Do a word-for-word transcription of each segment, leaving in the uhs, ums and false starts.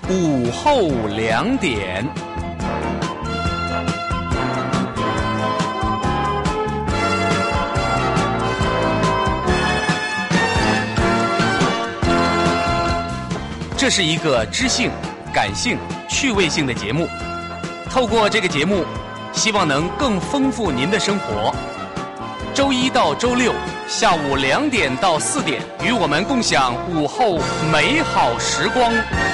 午后两点。这是一个知性、感性、趣味性的节目。透过这个节目，希望能更丰富您的生活。周一到周六下午两点到四点，与我们共享午后美好时光。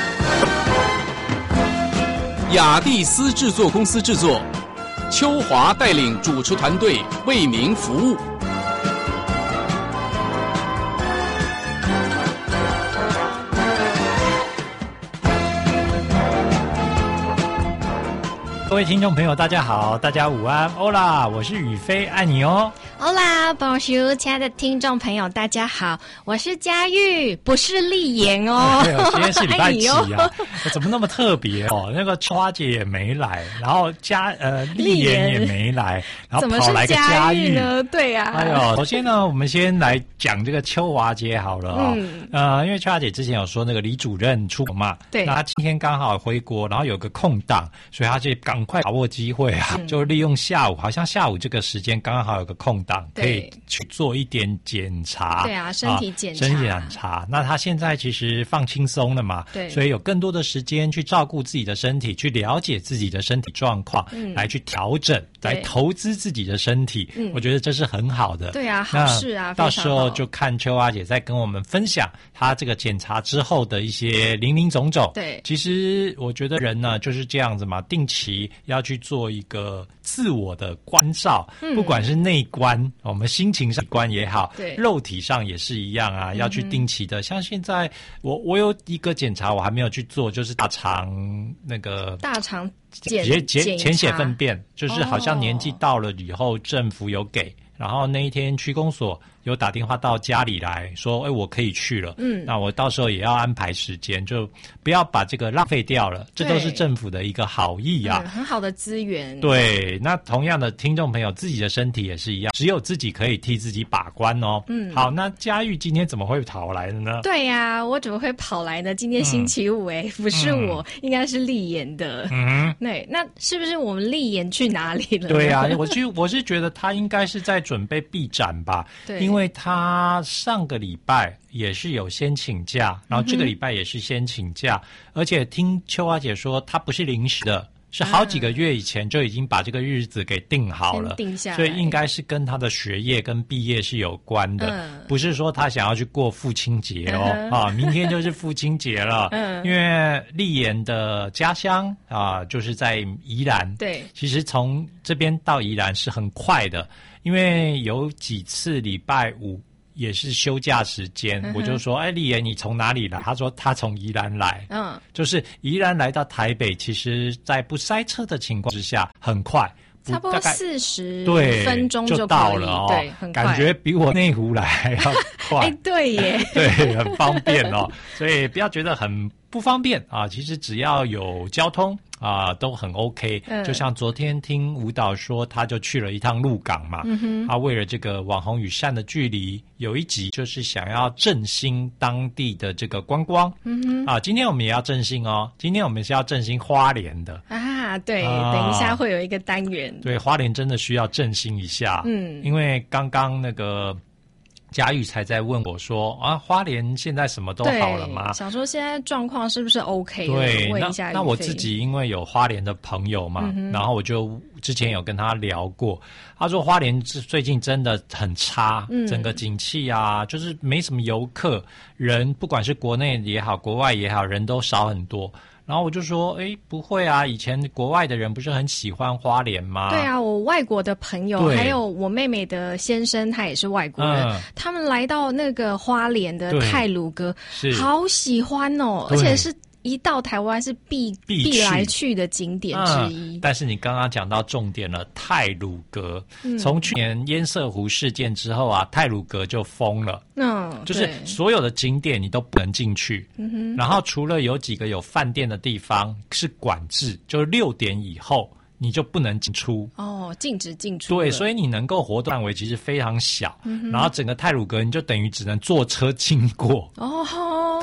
雅蒂斯制作公司制作，秋华带领主持团队为您服务。 各位听众朋友大家好，大家午安，欧啦，我是宇飞，爱你哦。 欧啦 Bonjour， 亲爱的听众朋友大家好，我是佳玉，不是丽妍哦。 哎呦，今天是礼拜几啊？怎么那么特别哦？那个秋花姐也没来，然后佳呃丽妍也没来，然后跑来个佳玉呢？对啊。 哎呦，首先呢，我们先来讲这个秋华姐好了哦。嗯、呃，因为秋华姐之前有说那个李主任出国嘛，对，那她今天刚好回国，然后有个空档，所以她就赶快把握机会啊，嗯、就利用下午，好像下午这个时间刚好有个空档，可以去做一点检查。 对啊，身体检查。 身体检查。那她现在其实放轻松了嘛，对，所以有更多的时间去照顾自己的身体，去了解自己的身体状况，嗯、来去调整，来投资自己的身体。嗯、我觉得这是很好的。 对啊，好事啊， 到时候就看秋花姐再跟我们分享她这个检查之后的一些林林总总。对，其实我觉得人呢就是这样子嘛，定期要去做一个自我的关照，嗯、不管是内观，我们心情上观也好，对，肉体上也是一样啊，嗯、要去定期的。像现在我我有一个检查我还没有去做，就是大肠那个大肠检检潜血粪便，就是好像年纪到了以后，政府有给。然后那一天区公所有打电话到家里来说，哎，我可以去了。嗯，那我到时候也要安排时间，就不要把这个浪费掉了。这都是政府的一个好意啊， 嗯、很好的资源。 对，那同样的听众朋友，自己的身体也是一样，只有自己可以替自己把关哦。嗯，好，那佳玉今天怎么会跑来的呢？ 对呀、啊，我怎么会跑来呢？今天星期五，哎、嗯，不是我，嗯、应该是丽妍的。嗯，对，那是不是我们丽妍去哪里了？ 对啊，我就我是觉得他应该是在准备闭展吧，对，因为他上个礼拜也是有先请假，然后这个礼拜也是先请假，嗯、而且听秋花姐说，他不是临时的，是好几个月以前就已经把这个日子给定好了，定下来，所以应该是跟他的学业跟毕业是有关的，嗯、不是说他想要去过父亲节哦，嗯、啊，明天就是父亲节了，嗯、因为丽妍的家乡啊就是在宜兰，对，其实从这边到宜兰是很快的。因为有几次礼拜五也是休假时间，嗯、我就说，哎，丽妍，你从哪里来？他说他从宜兰来，嗯，就是宜兰来到台北，其实在不塞车的情况之下，很快。 差不多四十分钟就到了哦，对，很快，感觉比我内湖来还要快。 哎，对耶， 对，很方便哦，所以不要觉得很不方便啊，其实只要有交通啊，都很 OK。嗯、就像昨天听舞蹈说，他就去了一趟鹿港嘛，嗯哼，他为了这个网红与善的距离，有一集就是想要振兴当地的这个观光。嗯哼，啊，今天我们也要振兴哦，今天我们是要振兴花莲的啊，对，啊、等一下会有一个单元。 对，花莲真的需要振兴一下，嗯，因为刚刚那个佳玉才在问我说啊，花莲现在什么都好了吗？ 想说现在状况是不是 OK？ 对， 问一下那那我自己因为有花莲的朋友嘛，嗯、然后我就之前有跟他聊过，他说花莲最近真的很差，嗯、整个景气啊，就是没什么游客，人不管是国内也好，国外也好，人都少很多。然后我就说，哎，不会啊，以前国外的人不是很喜欢花莲吗？ 对啊，我外国的朋友，还有我妹妹的先生，他也是外国人，嗯、他们来到那个花莲的太鲁阁，好喜欢哦，而且是一到台湾是必必, 必来去的景点之一。 嗯、但是你刚刚讲到重点了，太鲁阁，嗯、从去年堰塞湖事件之后啊，太鲁阁就封了。嗯，就是所有的景点你都不能进去，嗯哼，然后除了有几个有饭店的地方是管制，就是六点以后你就不能进出哦，禁止进出。 对，所以你能够活动范围其实非常小，嗯、然后整个太鲁阁你就等于只能坐车经过哦。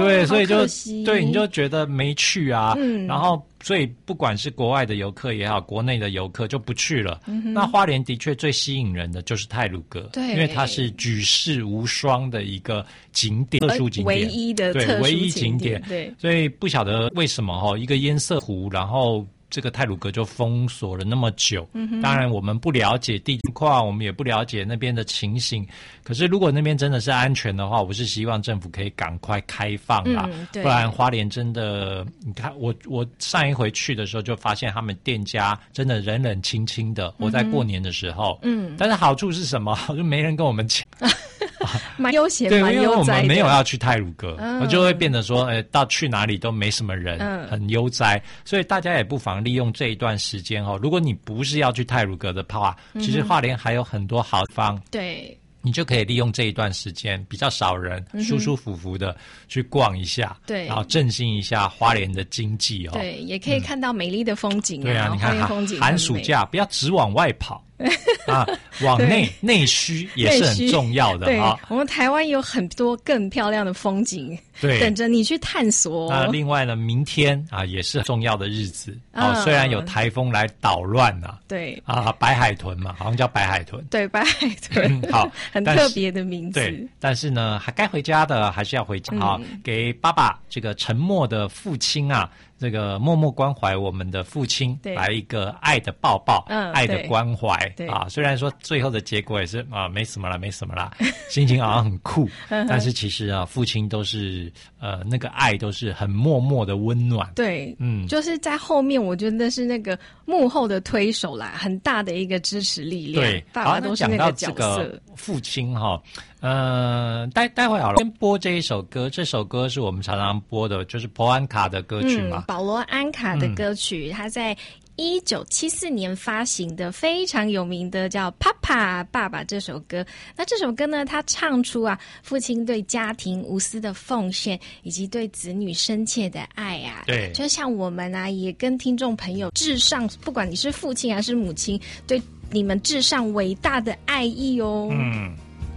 对，所以就对你就觉得没去啊，嗯，然后所以不管是国外的游客也好，国内的游客就不去了。嗯、那花莲的确最吸引人的就是太鲁阁， 对， 因为它是举世无双的一个景点，特殊景点， 唯一的对唯一景点， 对， 所以不晓得为什么哈，一个堰塞湖，然后这个太鲁阁就封锁了那么久。嗯、当然我们不了解地况，我们也不了解那边的情形。可是如果那边真的是安全的话，我是希望政府可以赶快开放啦，嗯、不然花莲真的，你看我我上一回去的时候就发现他们店家真的冷冷清清的。我在过年的时候，嗯，但是好处是什么？就没人跟我们抢。 蛮悠闲， 对， 蛮悠哉的。 因为我们没有要去太鲁阁，嗯、我就会变得说，哎，到去哪里都没什么人，嗯、很悠哉。所以大家也不妨利用这一段时间哦。如果你不是要去太鲁阁的话，嗯、其实花莲还有很多好地方。 对。 你就可以利用这一段时间比较少人，嗯、舒舒服服的去逛一下，对，然后振兴一下花莲的经济哦。 对，也可以看到美丽的风景、啊嗯。对啊，你看风景寒暑假不要只往外跑啊，往内内需也是很重要的啊。 我们台湾有很多更漂亮的风景，对，等着你去探索、哦。 那另外呢，明天啊也是重要的日子啊、嗯，虽然有台风来捣乱啊， 对啊，白海豚嘛，好像叫白海豚， 对，白海豚， 嗯、好。 很特别的名字， 对，但是呢，还该回家的还是要回家啊、嗯，给爸爸这个沉默的父亲啊，这个默默关怀我们的父亲，来一个爱的抱抱，嗯，爱的关怀啊。虽然说最后的结果也是啊，没什么了，没什么啦，心情好像很酷，但是其实啊，父亲都是呃那个爱都是很默默的温暖， 对，嗯，就是在后面，我觉得是那个幕后的推手啦，很大的一个支持力量， 对， 爸爸都是那个角色。 父亲哈，呃，待待会好了，先播这一首歌。这首歌是我们常常播的，就是保安卡的歌曲嘛。 嗯、保罗安卡的歌曲，嗯、他在一九七四年发行的，非常有名的叫《爸爸爸爸》这首歌。那这首歌呢，他唱出啊，父亲对家庭无私的奉献，以及对子女深切的爱啊。 对， 就像我们啊，也跟听众朋友致上，不管你是父亲还是母亲，对你们致上伟大的爱意哦。 嗯。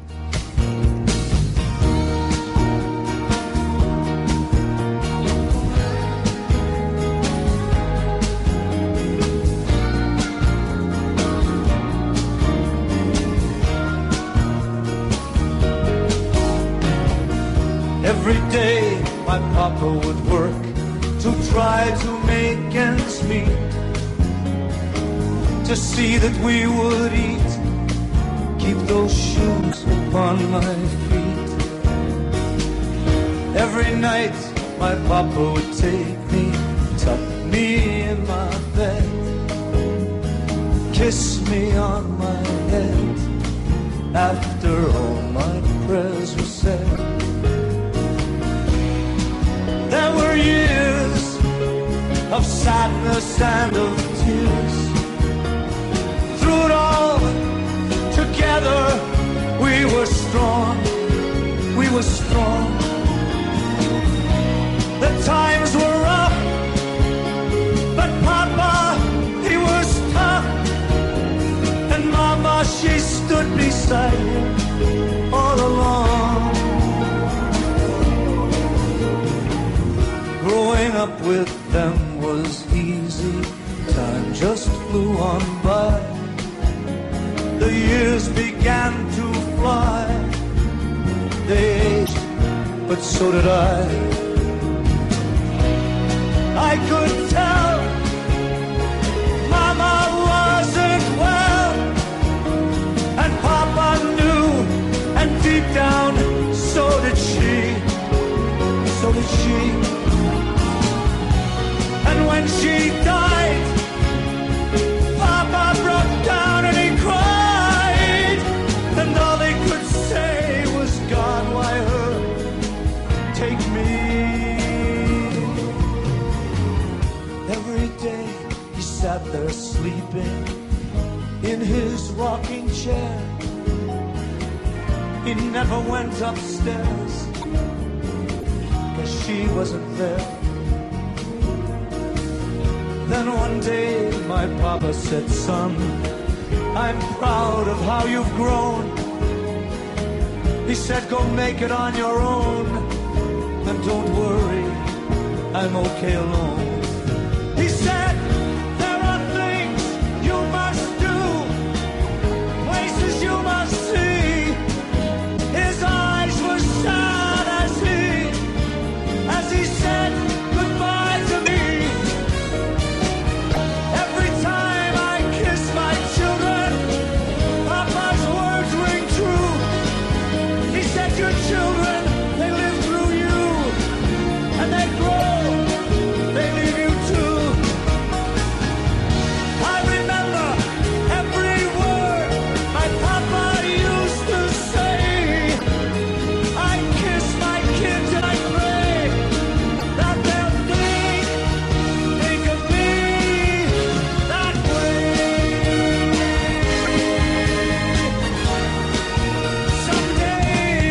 Every day my papa would work to try to make ends meet, to see that we would eat, keep those shoes upon my feet. Every night my papa would take me, tuck me in my bed, kiss me on my head, after all my prayers were said. There were years of sadness and of tears. Through it all, together we were strong, we were strong. The times were rough, but Papa, he was tough. And Mama, she stood beside him all along. Growing up with them was easy, time just flew on by. The years began to fly, they aged, but so did I. I could tell Mama wasn't well, and Papa knew, and deep down so did she, so did she. And when she died, Papa broke down and he cried, and all he could say was, God, why her? Take me. Every day he sat there sleeping in his rocking chair. He never went upstairs, 'cause she wasn't there. Then one day my papa said, son, I'm proud of how you've grown. He said, go make it on your own. then don't worry, I'm okay alone. He said, there are things you must do, places you must see. His eyes were sad as he, as he said goodbye to me. Every time I kiss my children, Papa's words ring true. He said, your children, they live through you, and they grow, they leave you too. I remember every word my Papa used to say. I kiss my kids and I pray that they'll think, think of me that way. Someday.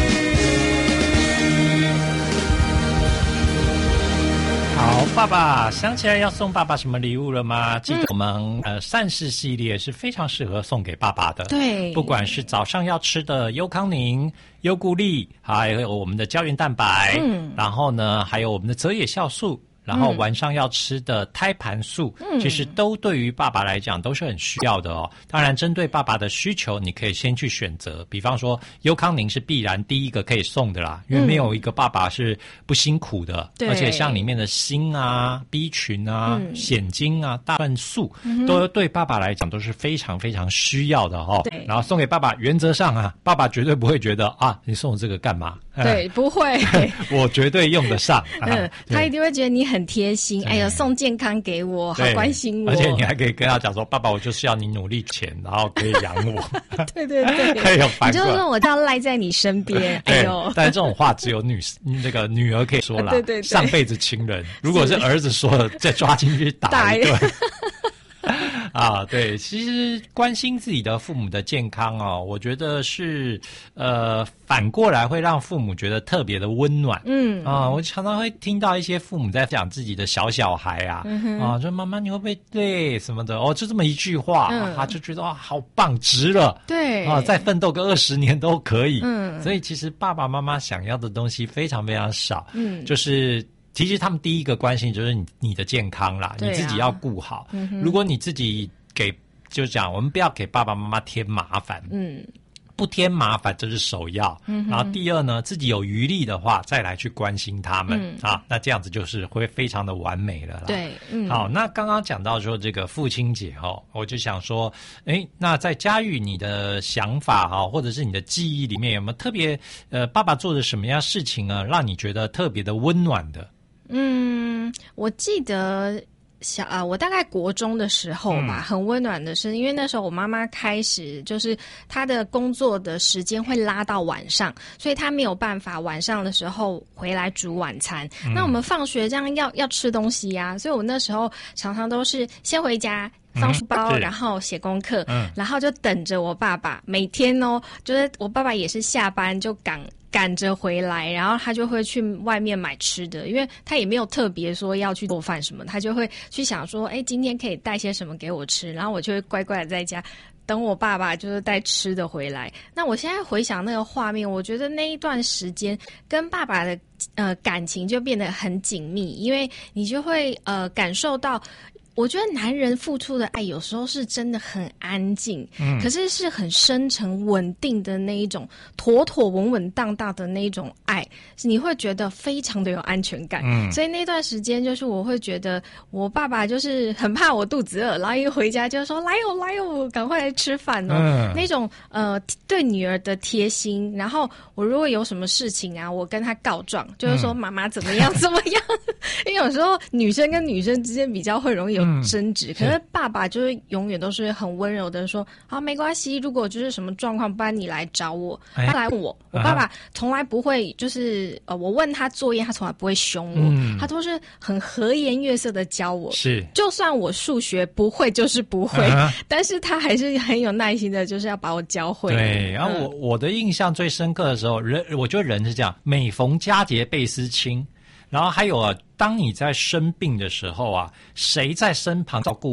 好，爸爸想起来要送爸爸什么礼物了吗？记得我们、呃善事系列是非常适合送给爸爸的。 对， 不管是早上要吃的优康宁、优固力，还有我们的胶原蛋白，嗯，然后呢，还有我们的泽野酵素。然后晚上要吃的胎盘素、嗯、其实都对于爸爸来讲都是很需要的哦。当然针对爸爸的需求你可以先去选择，比方说优康宁是必然第一个可以送的啦，因为没有一个爸爸是不辛苦的、嗯、而且像里面的锌啊 B 群啊、嗯、硒精啊、大蒜素、嗯、都对爸爸来讲都是非常非常需要的哦。然后送给爸爸原则上啊，爸爸绝对不会觉得啊你送我这个干嘛， 对，不会我绝对用得上、啊、 嗯，他一定会觉得你很贴心，哎呦，送健康给我，好关心我， 而且你还可以跟他讲说，爸爸，我就是要你努力钱，然后可以养我。 对对对， 还有反过来， 你就说我要赖在你身边，哎呦， 但是这种话只有女那个女儿可以说啦， 对对对， 上辈子情人，如果是儿子说了，再抓进去打一顿。啊，对，其实关心自己的父母的健康哦，我觉得是呃反过来会让父母觉得特别的温暖。嗯啊，我常常会听到一些父母在讲自己的小小孩啊，嗯、啊，说妈妈你会不会累什么的哦，就这么一句话，嗯、他就觉得哇好棒，值了。 对啊，再奋斗个二十年都可以。嗯，所以其实爸爸妈妈想要的东西非常非常少。嗯，就是。其实他们第一个关心就是你你的健康啦，啊、你自己要顾好、嗯。如果你自己给就讲，我们不要给爸爸妈妈添麻烦，嗯，不添麻烦这是首要。嗯、然后第二呢，自己有余力的话，再来去关心他们、嗯、啊，那这样子就是会非常的完美了啦。 对，嗯， 好，那刚刚讲到说这个父亲节哦，我就想说，哎，那在嘉玉你的想法哈，或者是你的记忆里面有没有特别呃，爸爸做的什么样事情啊，让你觉得特别的温暖的？ 嗯，我记得小啊，我大概国中的时候吧，嗯、很温暖的是，因为那时候我妈妈开始就是她的工作的时间会拉到晚上，所以她没有办法晚上的时候回来煮晚餐。嗯、那我们放学这样要要吃东西呀、啊，所以我那时候常常都是先回家。放书包、嗯，然后写功课、嗯，然后就等着我爸爸。每天哦，就是我爸爸也是下班就赶赶着回来，然后他就会去外面买吃的，因为他也没有特别说要去做饭什么，他就会去想说，哎，今天可以带些什么给我吃，然后我就会乖乖的在家等我爸爸就是带吃的回来。那我现在回想那个画面，我觉得那一段时间跟爸爸的呃感情就变得很紧密，因为你就会呃感受到。我觉得男人付出的爱有时候是真的很安静，嗯，可是是很深沉稳定的那一种妥妥稳稳当当的那一种爱，你会觉得非常的有安全感。嗯，所以那段时间就是我会觉得我爸爸就是很怕我肚子饿，然后一回家就说来哦来哦赶快来吃饭哦，嗯，那种呃对女儿的贴心。然后我如果有什么事情啊，我跟他告状，就是说妈妈怎么样怎么样，因为有时候女生跟女生之间比较会容易有争执、嗯、可是爸爸就是永远都是很温柔的说好没关系，如果就是什么状况不然你来找我，他来问我、哎、我爸爸从来不会就是呃，我问他作业他从来不会凶我、嗯、他都是很和颜悦色的教我，是就算我数学不会就是不会、啊、但是他还是很有耐心的就是要把我教会。 对，然后我、嗯、我的印象最深刻的时候，人我觉得人是这样，每逢佳节倍思亲。然后还有啊，当你在生病的时候啊，谁在身旁照顾你，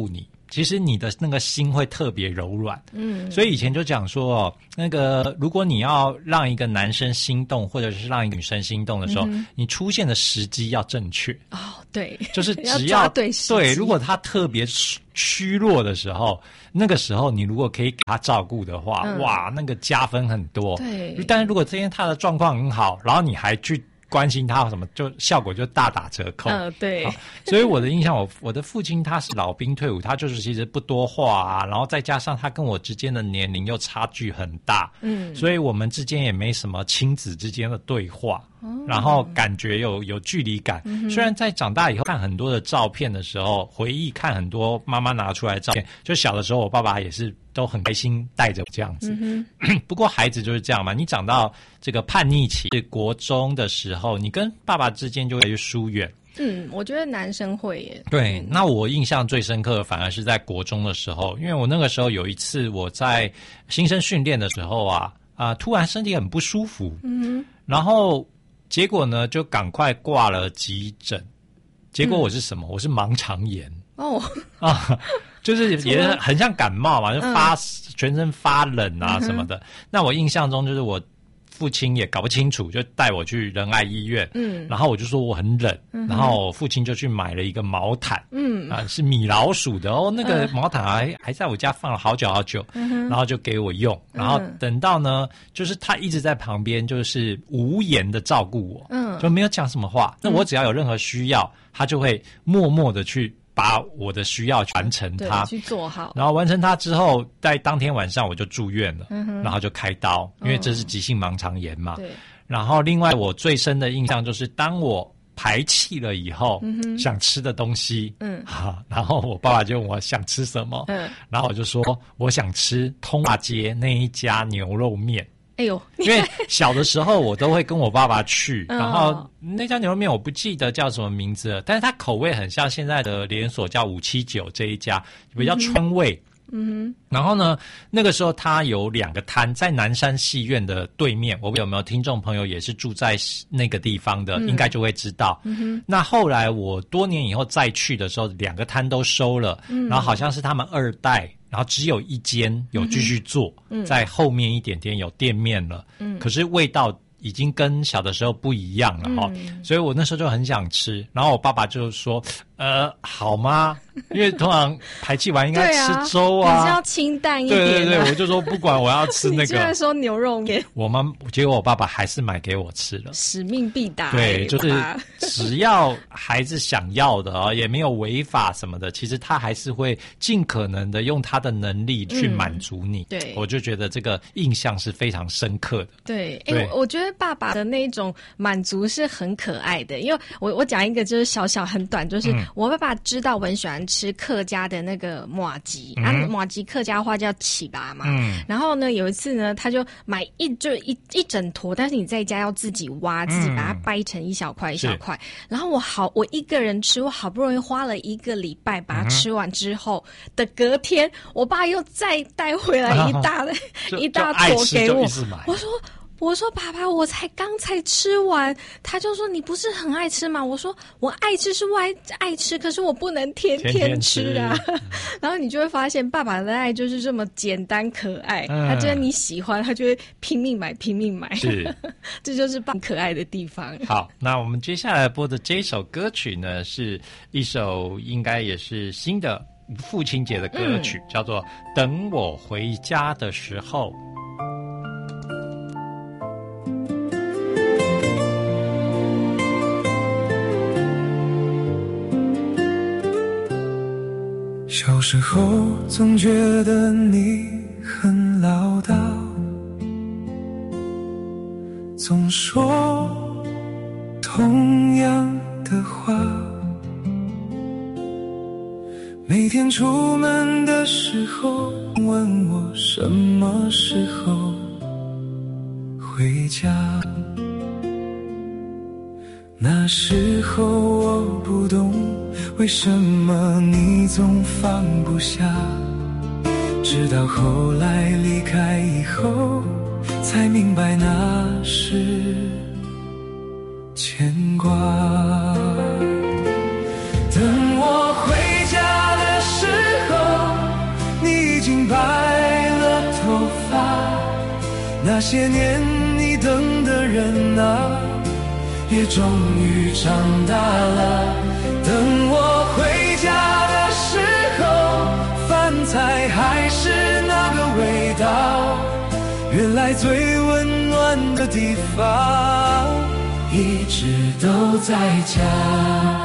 其实你的那个心会特别柔软。嗯，所以以前就讲说，那个如果你要让一个男生心动，或者是让一个女生心动的时候，嗯、你出现的时机要正确。 哦，对， 就是只要, 要对时机对，如果他特别虚弱的时候，那个时候你如果可以给他照顾的话，嗯、哇，那个加分很多。 对， 但是如果今天他的状况很好，然后你还去关心他什么，就效果就大打折扣。 嗯、呃，对。 所以我的印象，我我的父亲他是老兵退伍，他就是其实不多话啊，然后再加上他跟我之间的年龄又差距很大，嗯，所以我们之间也没什么亲子之间的对话。然后感觉有有距离感、嗯，虽然在长大以后看很多的照片的时候，回忆看很多妈妈拿出来的照片，就小的时候我爸爸也是都很开心带着这样子、嗯。不过孩子就是这样嘛，你长到这个叛逆期，国中的时候，你跟爸爸之间就会越疏远。 嗯，我觉得男生会耶。 对，那我印象最深刻的反而是在国中的时候，因为我那个时候有一次我在新生训练的时候啊，啊、呃，突然身体很不舒服，嗯，然后。结果呢，就赶快挂了急诊。结果我是什么？嗯、我是盲肠炎。哦啊，就是也很像感冒嘛，就发、嗯、全身发冷啊什么的、嗯。那我印象中就是我父亲也搞不清楚，就带我去仁爱医院。嗯，然后我就说我很冷，嗯、然后我父亲就去买了一个毛毯。嗯啊，是米老鼠的哦，那个毛毯还、嗯、还在我家放了好久好久。嗯，然后就给我用，然后等到呢，就是他一直在旁边，就是无言的照顾我。嗯，就没有讲什么话。那我只要有任何需要，他就会默默的去把我的需要完成它， 去做好。 然后完成它之后，在当天晚上我就住院了，嗯、然后就开刀，因为这是急性盲肠炎嘛。对。然后另外我最深的印象就是，当我排气了以后，嗯、想吃的东西，嗯，啊，然后我爸爸就问我想吃什么，嗯，然后我就说我想吃通化街那一家牛肉面。 哎呦， 因为小的时候我都会跟我爸爸去，嗯、然后那家牛肉面我不记得叫什么名字了，但是它口味很像现在的连锁叫五七九这一家，比较川味。嗯哼，然后呢，那个时候它有两个摊，在南山戏院的对面。我有没有听众朋友也是住在那个地方的，嗯、应该就会知道。嗯哼，那后来我多年以后再去的时候，两个摊都收了，嗯、然后好像是他们二代。然后只有一间有继续做，嗯、在后面一点点有店面了，嗯、可是味道已经跟小的时候不一样了哈、嗯，所以我那时候就很想吃。然后我爸爸就说：“呃，好吗？因为通常排气完应该吃粥啊， 比较清淡一点、啊。” 对对对，我就说不管，我要吃那个。你居然说牛肉面？ 我妈结果我爸爸还是买给我吃了。 使命必达。 对，就是只要孩子想要的啊，也没有违法什么的，其实他还是会尽可能的用他的能力去满足你。嗯、对，我就觉得这个印象是非常深刻的。 对，哎、欸，我觉得爸爸的那种满足是很可爱的，因为我我讲一个就是小小很短，就是、嗯、我爸爸知道我很喜欢吃客家的那个麻糬，嗯、啊，麻糬客家话叫起拔嘛，嗯，然后呢有一次呢，他就买一就一一整坨，但是你在家要自己挖，自己把它掰成一小块一小块，然后我好我一个人吃，我好不容易花了一个礼拜把它吃完之后、嗯、的隔天，我爸又再带回来一大的、啊、一大坨给我，我说。我说爸爸，我才刚才吃完，他就说你不是很爱吃吗？我说我爱吃是我爱爱吃，可是我不能天天吃啊。天天吃然后你就会发现爸爸的爱就是这么简单可爱，嗯、他觉得你喜欢，他就会拼命买拼命买。是，这就是爸可爱的地方。 好，那我们接下来播的这首歌曲呢，是一首应该也是新的父亲节的歌曲，嗯、叫做《等我回家的时候》。 小时候总觉得你很唠叨，总说同样的话，每天出门的时候问我什么时候回家。那时候我不懂为什么你总放不下，直到后来离开以后才明白那是牵挂。等我回家的时候那些年你等的人啊，也终于长大了。等我回家的时候，饭菜还是那个味道，原来最温暖的地方一直都在家。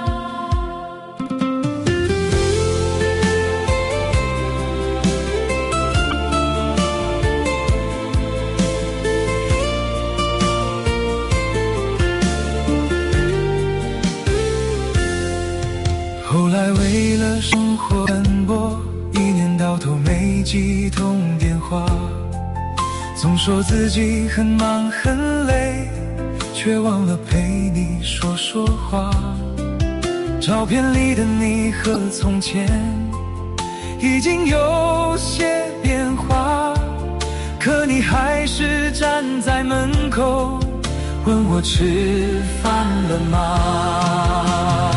后来为了生活奔波，一年到头没几通电话，总说自己很忙很累，却忘了陪你说说话。照片里的你和从前已经有些变化，可你还是站在门口问我吃饭了吗。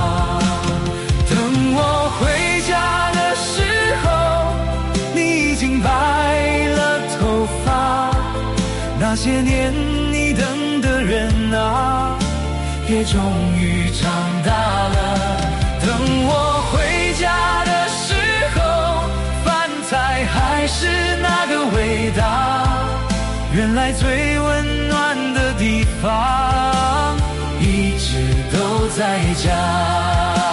我回家的时候，你已经白了头发，那些年你等的人啊，也终于长大了。等我回家的时候，饭菜还是那个味道，原来最温暖的地方一直都在家。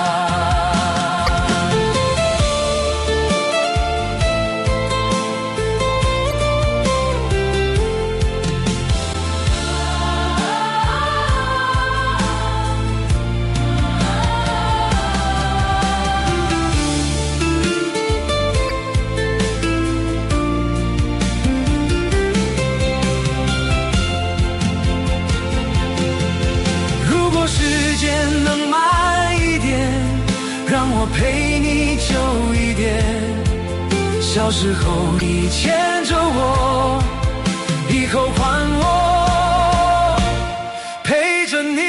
能慢一点，让我陪你久一点。小时候你牵着我，以后换我陪着你。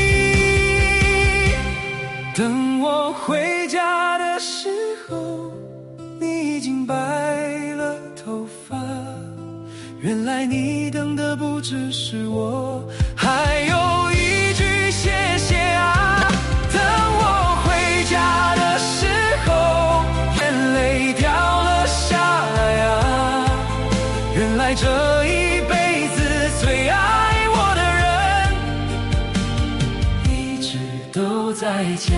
等我回家的时候，你已经白了头发，原来你等的不只是我，还有一句谢谢啊。等我回家的时候，眼泪掉了下来啊，原来这一辈子最爱我的人一直都在家。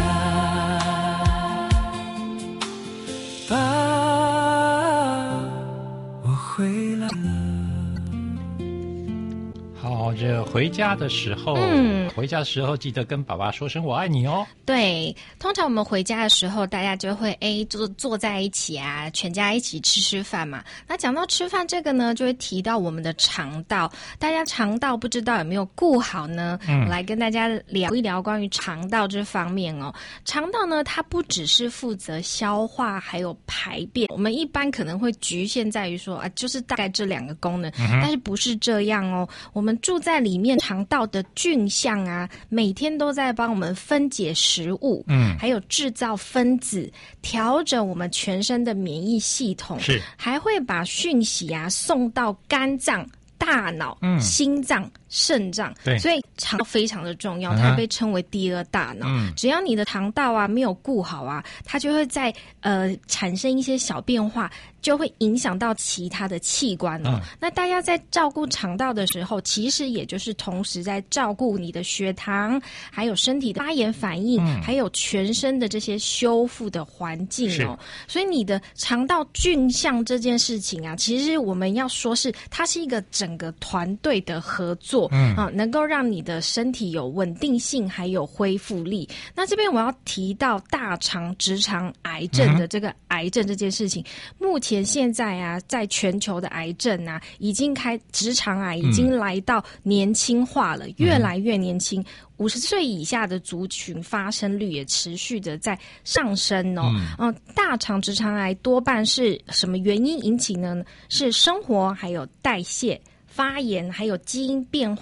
爸，我回来了。 好，这回家的时候，嗯，回家的时候记得跟爸爸说声我爱你哦。 对，通常我们回家的时候，大家就会哎坐坐在一起啊，全家一起吃吃饭嘛。那讲到吃饭这个呢，就会提到我们的肠道，大家肠道不知道有没有顾好呢？嗯，我来跟大家聊一聊关于肠道这方面哦。肠道呢，它不只是负责消化，还有排便。我们一般可能会局限在于说啊，就是大概这两个功能，嗯，但是不是这样哦。我们住在里面，肠道的菌相啊，每天都在帮我们分解食物，嗯，还有制造分子，调整我们全身的免疫系统，是，还会把讯息啊送到肝脏、大脑、嗯、心脏、肾脏，对，所以肠道非常的重要，它被称为第二大脑。嗯，只要你的肠道啊没有顾好啊，它就会在呃产生一些小变化，就会影响到其他的器官哦。嗯，那大家在照顾肠道的时候，其实也就是同时在照顾你的血糖，还有身体的发炎反应，嗯，还有全身的这些修复的环境哦。所以你的肠道菌相这件事情啊，其实我们要说是它是一个整个团队的合作。嗯啊，能够让你的身体有稳定性，还有恢复力。那这边我要提到大肠直肠癌症的这个癌症这件事情，嗯，目前现在啊，在全球的癌症啊，已经开直肠癌已经来到年轻化了，嗯，越来越年轻。五十岁以下的族群发生率也持续的在上升哦。嗯，呃、大肠直肠癌多半是什么原因引起呢？是生活还有代谢、发炎还有基因变化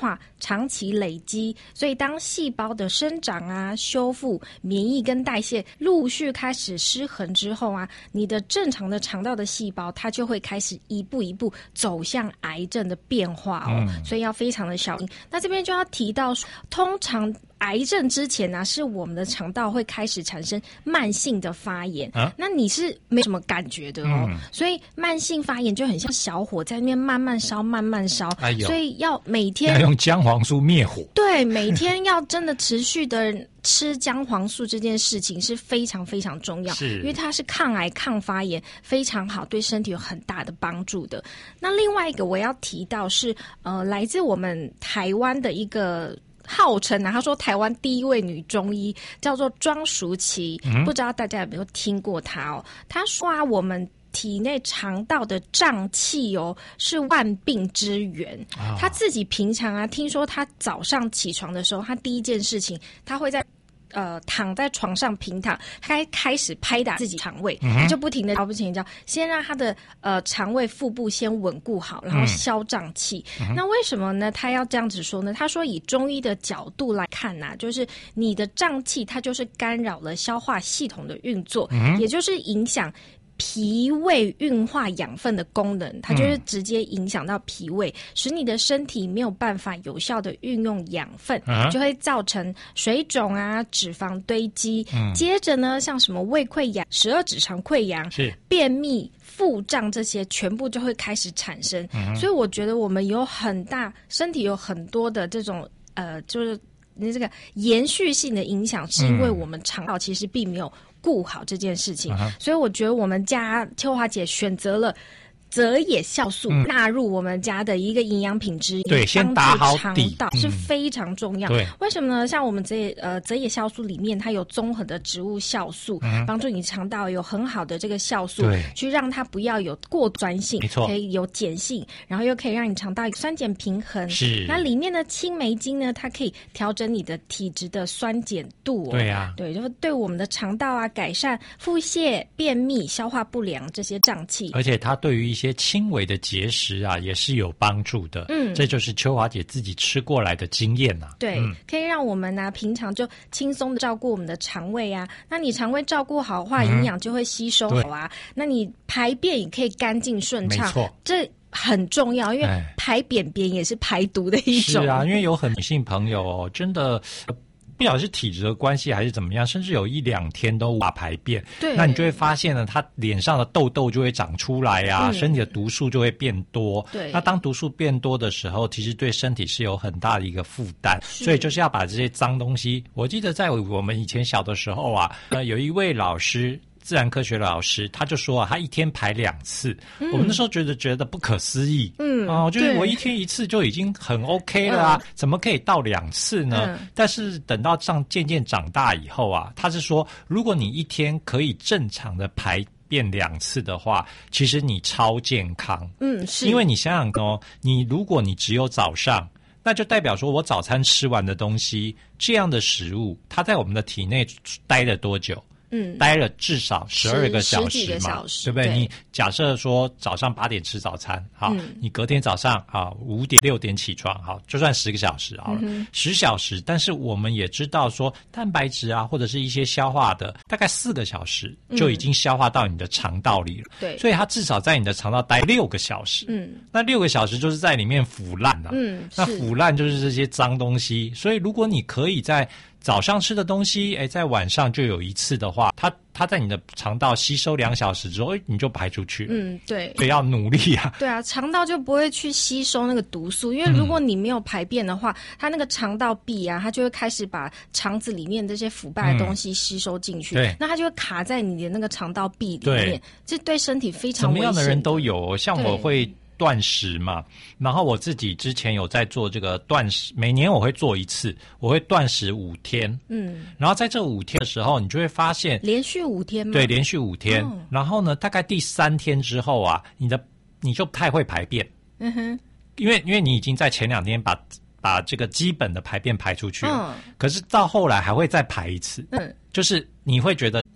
长期累积，所以当细胞的生长啊、修复、免疫跟代谢陆续开始失衡之后啊，你的正常的肠道的细胞它就会开始一步一步走向癌症的变化哦，嗯、所以要非常的小心。那这边就要提到，通常癌症之前呢、啊，是我们的肠道会开始产生慢性的发炎，啊、那你是没什么感觉的哦，嗯、所以慢性发炎就很像小火在那边慢慢烧、慢慢烧，哎、所以要每天要用姜黄素灭火。 对，每天要真的持续的吃姜黄素这件事情是非常非常重要，是因为它是抗癌、抗发炎，非常好，对身体有很大的帮助的。那另外一个我要提到是，呃，来自我们台湾的一个。号称啊，他说台湾第一位女中医叫做庄淑琪，嗯、不知道大家有没有听过她哦？她说啊，我们体内肠道的胀气哦，是万病之源。哦、她自己平常啊，听说她早上起床的时候，她第一件事情，她会在。呃，躺在床上平躺，他开始拍打自己肠胃，嗯、就不停的叫不停的叫，先让他的呃肠胃腹部先稳固好，然后消胀气。嗯、那为什么呢？他要这样子说呢？他说以中医的角度来看呐、啊，就是你的胀气，它就是干扰了消化系统的运作，嗯、也就是影响。脾胃运化养分的功能，它就是直接影响到脾胃，嗯、使你的身体没有办法有效的运用养分，啊、就会造成水肿啊、脂肪堆积。嗯、接着呢，像什么胃溃疡、十二指肠溃疡、便秘、腹胀这些，全部就会开始产生。嗯、所以我觉得我们有很大身体有很多的这种呃，就是你这个延续性的影响，是因为我们肠道其实并没有。顾好这件事情， uh-huh. 所以我觉得我们家秋华姐选择了泽野酵素纳入我们家的一个营养品之一， 对，先打好底是非常重要。对，为什么呢？像我们泽野呃泽野酵素里面，它有综合的植物酵素，嗯、帮助你肠道有很好的这个酵素，去让它不要有过酸性，没错，可以有碱性，然后又可以让你肠道酸碱平衡。是，那里面的青霉精呢，它可以调整你的体质的酸碱度、哦。对啊，对，就是对我们的肠道啊，改善腹泻、便秘、消化不良这些胀气， 而且它对于一些一些轻微的结石啊，也是有帮助的。嗯，这就是秋华姐自己吃过来的经验啊。 对，嗯、可以让我们呢、啊、平常就轻松的照顾我们的肠胃啊。那你肠胃照顾好的话，营养就会吸收好啊。那你排便也可以干净顺畅。没错，这很重要，因为排便便也是排毒的一种。 是啊，因为有很女性朋友哦，真的。不晓得是体质的关系还是怎么样，甚至有一两天都无法排便。对，那你就会发现呢，他脸上的痘痘就会长出来啊，嗯、身体的毒素就会变多。对，那当毒素变多的时候，其实对身体是有很大的一个负担。所以就是要把这些脏东西，我记得在我们以前小的时候啊，呃，有一位老师。自然科学老师他就说啊，他一天排两次、嗯、我们那时候觉得觉得不可思议，嗯哦、呃，就是我一天一次就已经很 OK 了啊，嗯、怎么可以到两次呢、嗯、但是等到上渐渐长大以后啊，他是说如果你一天可以正常的排便两次的话，其实你超健康。嗯，是因为你想想哦，你如果你只有早上，那就代表说我早餐吃完的东西，这样的食物它在我们的体内待了多久？嗯，待了至少十二个小时嘛，对不对？对，你假设说早上八点吃早餐，好，嗯、你隔天早上好五点六点起床，好，就算十个小时好了，嗯、十小时。但是我们也知道说，蛋白质啊，或者是一些消化的，大概四个小时就已经消化到你的肠道里了。对、嗯，所以它至少在你的肠道待六个小时。嗯，那六个小时就是在里面腐烂了、啊。嗯，那腐烂就是这些脏东西。所以如果你可以在早上吃的东西，哎，在晚上就有一次的话，它它在你的肠道吸收两小时之后，你就排出去了。嗯，对，所以要努力啊。 对啊，肠道就不会去吸收那个毒素，因为如果你没有排便的话，嗯、它那个肠道壁啊，它就会开始把肠子里面这些腐败的东西吸收进去，嗯、对，那它就会卡在你的那个肠道壁里面，这对身体非常危险的。 什么样的人都有，像我会断食嘛，然后我自己之前有在做这个断食，每年我会做一次，我会断食五天，嗯，然后在这五天的时候，你就会发现连续五天吗？ 对，连续五天，哦、然后呢，大概第三天之后啊，你的你就不太会排便，嗯哼，因为因为你已经在前两天把把这个基本的排便排出去了，嗯，可是到后来还会再排一次，嗯，就是你会觉得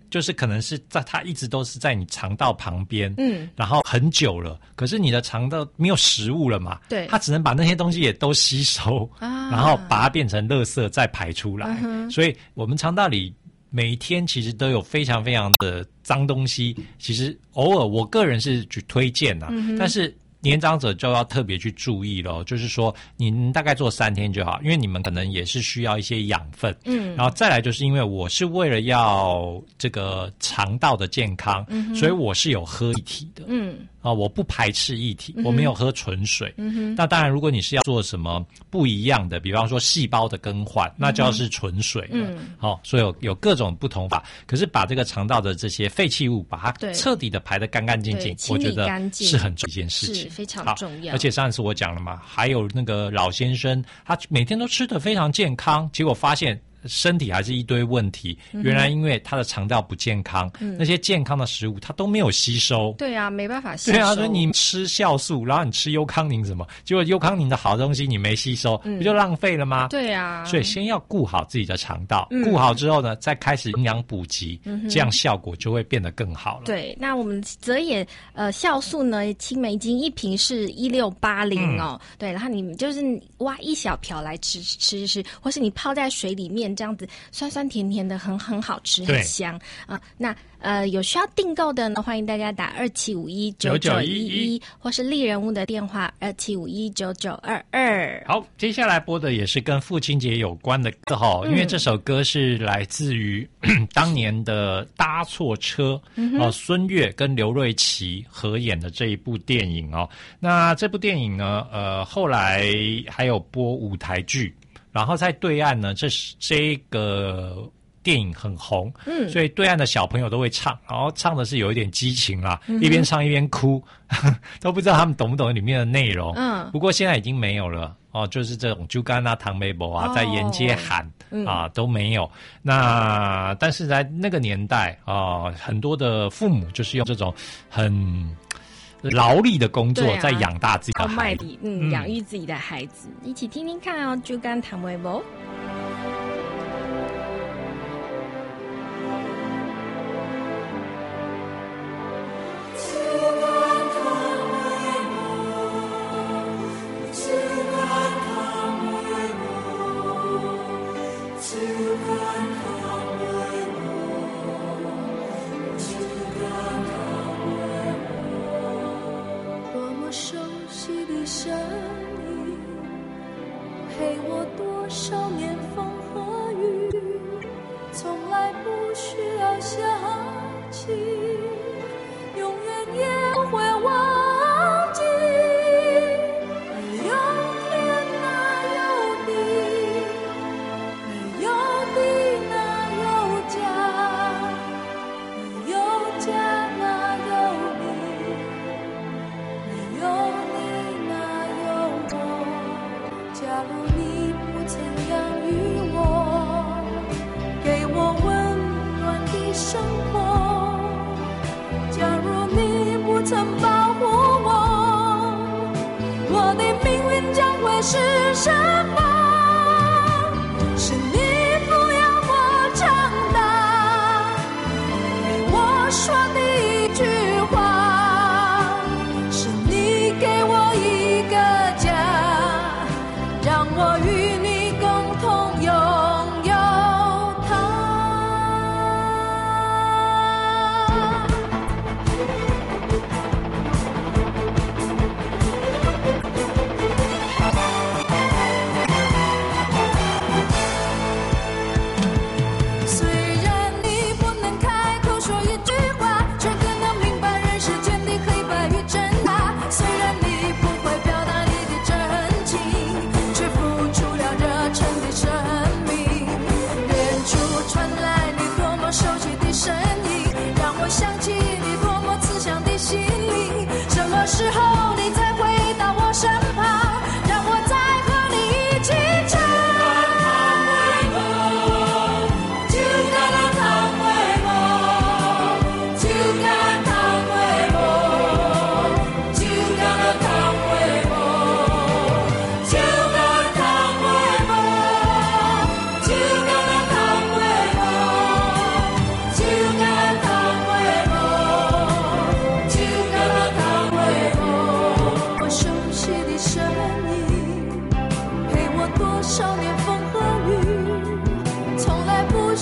就是可能是在它一直都是在你肠道旁边，嗯，然后很久了，可是你的肠道没有食物了嘛， 对， 它只能把那些东西也都吸收，啊，然后把它变成垃圾再排出来，嗯，所以我们肠道里每一天其实都有非常非常的脏东西，其实偶尔我个人是去推荐啊，嗯，但是年长者就要特别去注意咯，就是说您大概做三天就好，因为你们可能也是需要一些养分，嗯，然后再来就是因为我是为了要这个肠道的健康，嗯，所以我是有喝液体的，嗯，啊，我不排斥液体，我没有喝纯水，嗯哼，那当然如果你是要做什么不一样的，比方说细胞的更换，那就要是纯水了，嗯，好，哦，所以有有各种不同法，可是把这个肠道的这些废弃物把它彻底的排得干干净净，我觉得是很重要一件事情， 非常重要。 而且上次我讲了嘛，还有那个老先生，他每天都吃得非常健康，结果发现身体还是一堆问题，嗯，原来因为他的肠道不健康，嗯，那些健康的食物他都没有吸收。 对啊，没办法吸收。 对啊，所以你吃酵素，然后你吃优康宁什么，结果优康宁的好东西你没吸收，嗯，不就浪费了吗？ 对啊， 所以先要顾好自己的肠道，嗯，顾好之后呢，再开始营养补给，嗯，这样效果就会变得更好了。 对，那我们泽野呃酵素呢，青梅精一瓶是一六八零哦，嗯，对，然后你就是挖一小瓢来吃吃吃，或是你泡在水里面。这样子酸酸甜甜的，很很好吃，很香啊！那呃，有需要订购的呢，欢迎大家打二七五一九九一一，或是丽人屋的电话二七五一九九二二。 好，接下来播的也是跟父亲节有关的歌哈，因为这首歌是来自于当年的《搭错车》嗯，哦，孙越跟刘瑞琦合演的这一部电影哦。那这部电影呢，呃，后来还有播舞台剧。然后在对岸呢，这是这个电影很红，嗯，所以对岸的小朋友都会唱，然后唱的是有一点激情啦，嗯，一边唱一边哭，呵呵都不知道他们懂不懂里面的内容。嗯，不过现在已经没有了哦，就是这种酒干啊、唐梅伯啊，在沿街喊，哦，啊都没有。那但是在那个年代啊，很多的父母就是用这种很劳力的工作在养大自己的孩子， 嗯，养育自己的孩子，一起听听看哦，就跟唐维博。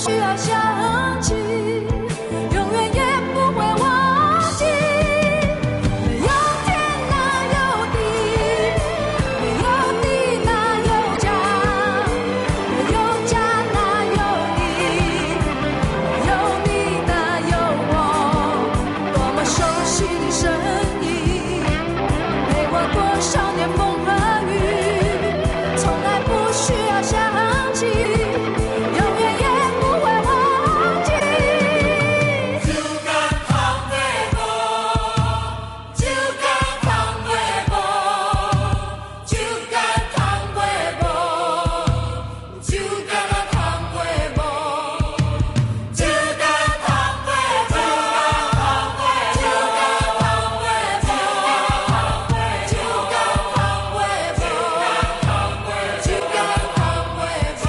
需要想起，永远也不会忘记。没有天哪有地，没有地哪有家，没有家哪有你，没有你哪有我。多么熟悉的声音，陪我多少年风和雨，从来不需要想起，永远也不会忘记。酒干倘卖无，酒干倘卖无，酒干倘卖无，酒干啊倘卖无，酒干倘卖无，酒干倘卖无，酒干倘卖无，酒干倘卖无，酒干倘卖无，酒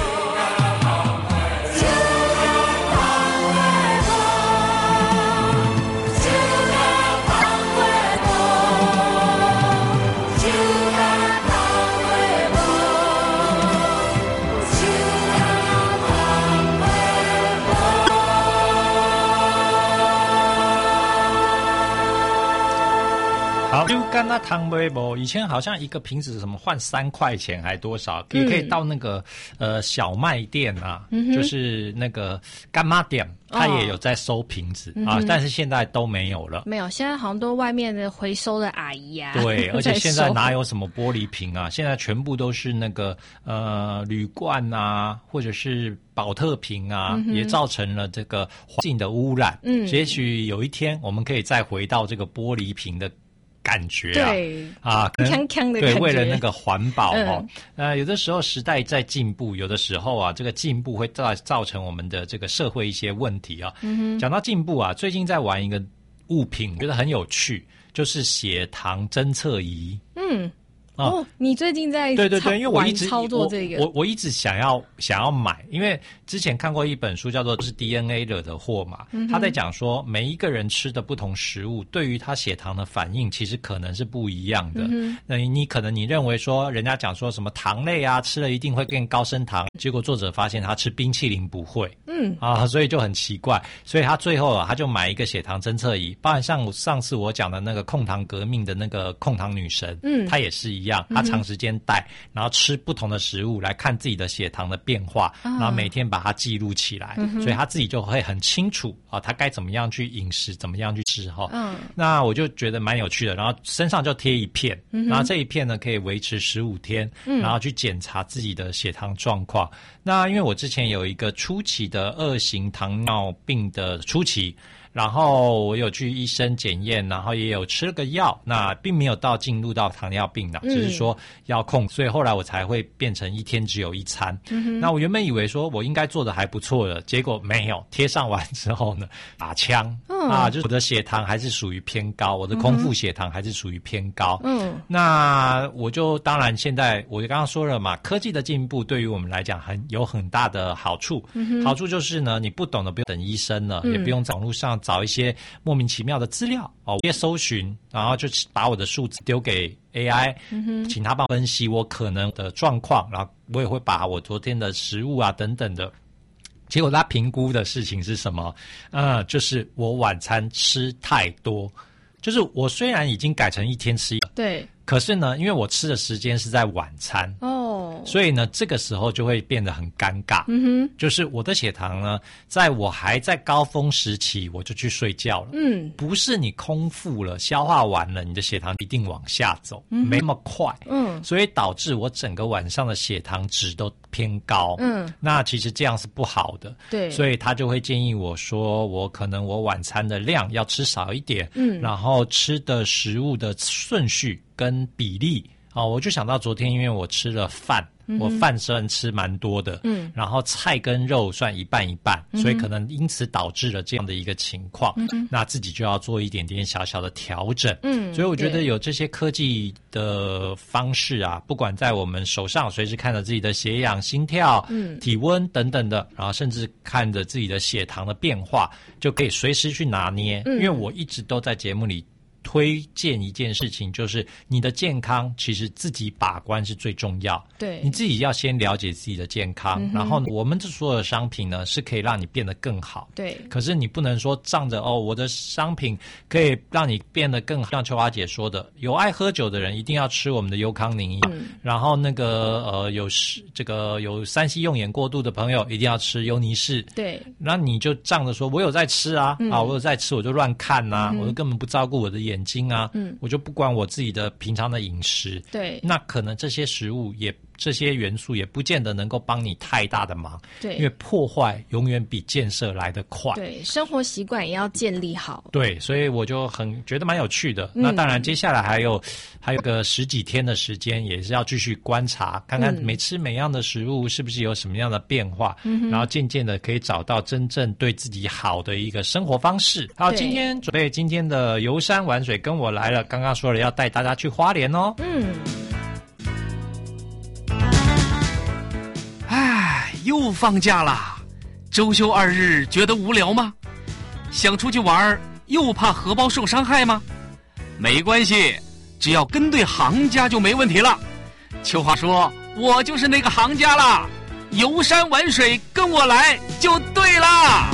好，就干那汤杯不？以前好像一个瓶子什么换三块钱还多少，也可以到那个呃小卖店啊，嗯、就是那个干妈店，它也有在收瓶子、哦、啊，但是现在都没有了。 没有，现在好像都外面的回收的阿姨啊。 对，而且现在哪有什么玻璃瓶啊？现在全部都是那个呃铝罐啊，或者是保特瓶啊，嗯、也造成了这个环境的污染。嗯，也许有一天我们可以再回到这个玻璃瓶的感觉啊， 对啊， 锵锵的感觉， 对，为了那个环保哦，嗯、呃，有的时候时代在进步，有的时候啊，这个进步会造造成我们的这个社会一些问题啊。嗯、讲到进步啊，最近在玩一个物品，觉得很有趣，就是血糖侦测仪。嗯。 哦，你最近在对对对，因为我一直操作这个， 我我我一直想要想要买，因为之前看过一本书叫做是 D N A 惹的祸嘛，嗯、他在讲说每一个人吃的不同食物对于他血糖的反应其实可能是不一样的。嗯、那你可能你认为说人家讲说什么糖类啊吃了一定会变高升糖，结果作者发现他吃冰淇淋不会，嗯啊，所以就很奇怪，所以他最后啊他就买一个血糖侦测仪，包含像上次我讲的那个控糖革命的那个控糖女神，嗯，她也是一样，她长时间戴，然后吃不同的食物来看自己的血糖的变化，哦、然后每天把它记录起来，嗯、所以他自己就会很清楚啊，他该怎么样去饮食，怎么样去吃哈。嗯，那我就觉得蛮有趣的，然后身上就贴一片，嗯、然后这一片呢可以维持十五天，嗯、然后去检查自己的血糖状况。那因为我之前有一个初期的二型糖尿病的初期。然后我有去医生检验，然后也有吃了个药，那并没有到进入到糖尿病了，只是说要控，所以后来我才会变成一天只有一餐。嗯、那我原本以为说我应该做的还不错了，结果没有，贴上完之后呢，打枪、嗯、啊，就是我的血糖还是属于偏高，我的空腹血糖还是属于偏高。嗯，那我就当然现在我刚刚说了嘛，科技的进步对于我们来讲很有很大的好处。嗯、好处就是呢，你不懂的不用等医生了，嗯、也不用在网络上找一些莫名其妙的资料哦，直接搜寻，然后就把我的数字丢给 A I，嗯、请他帮我分析我可能的状况，然后我也会把我昨天的食物啊等等的，结果他评估的事情是什么？呃，就是我晚餐吃太多，就是我虽然已经改成一天吃一， 对。 可是呢，因为我吃的时间是在晚餐哦，所以呢，这个时候就会变得很尴尬。嗯哼，就是我的血糖呢，在我还在高峰时期，我就去睡觉了。嗯，不是你空腹了，消化完了，你的血糖一定往下走，嗯、没那么快。嗯，所以导致我整个晚上的血糖值都偏高。嗯，那其实这样是不好的。对，所以他就会建议我说，我可能我晚餐的量要吃少一点。嗯，然后吃的食物的顺序跟比例啊、哦，我就想到昨天，因为我吃了饭，嗯、我饭虽然吃蛮多的，嗯，然后菜跟肉算一半一半，嗯、所以可能因此导致了这样的一个情况，嗯、那自己就要做一点点小小的调整，嗯，所以我觉得有这些科技的方式啊，不管在我们手上随时看着自己的血氧、心跳、嗯、体温等等的，然后甚至看着自己的血糖的变化，就可以随时去拿捏，嗯、因为我一直都在节目里推荐一件事情，就是你的健康其实自己把关是最重要。 对， 你自己要先了解自己的健康，嗯、然后我们这所有的商品呢是可以让你变得更好。 对， 可是你不能说仗着哦，我的商品可以让你变得更好。像秋华姐说的，有爱喝酒的人一定要吃我们的优康宁一样、嗯、然后那个呃有这个有三 C 用眼过度的朋友一定要吃优尼氏。 对， 那你就仗着说我有在吃啊、嗯、啊我有在吃，我就乱看啊、嗯、我就根本不照顾我的眼睛啊、嗯、我就不管我自己的平常的饮食。 对， 那可能这些食物也这些元素也不见得能够帮你太大的忙。 对， 因为破坏永远比建设来得快。 对，生活习惯也要建立好。 对，所以我就很觉得蛮有趣的、嗯、那当然接下来还有还有个十几天的时间，也是要继续观察看看每吃每样的食物是不是有什么样的变化、嗯、然后渐渐的可以找到真正对自己好的一个生活方式。好，今天准备今天的游山玩水跟我来了，刚刚说了要带大家去花莲哦。 嗯， 唉，又放假啦，周休二日觉得无聊吗？想出去玩又怕荷包受伤害吗？没关系，只要跟对行家就没问题了。秋华说，我就是那个行家啦，游山玩水跟我来就对啦。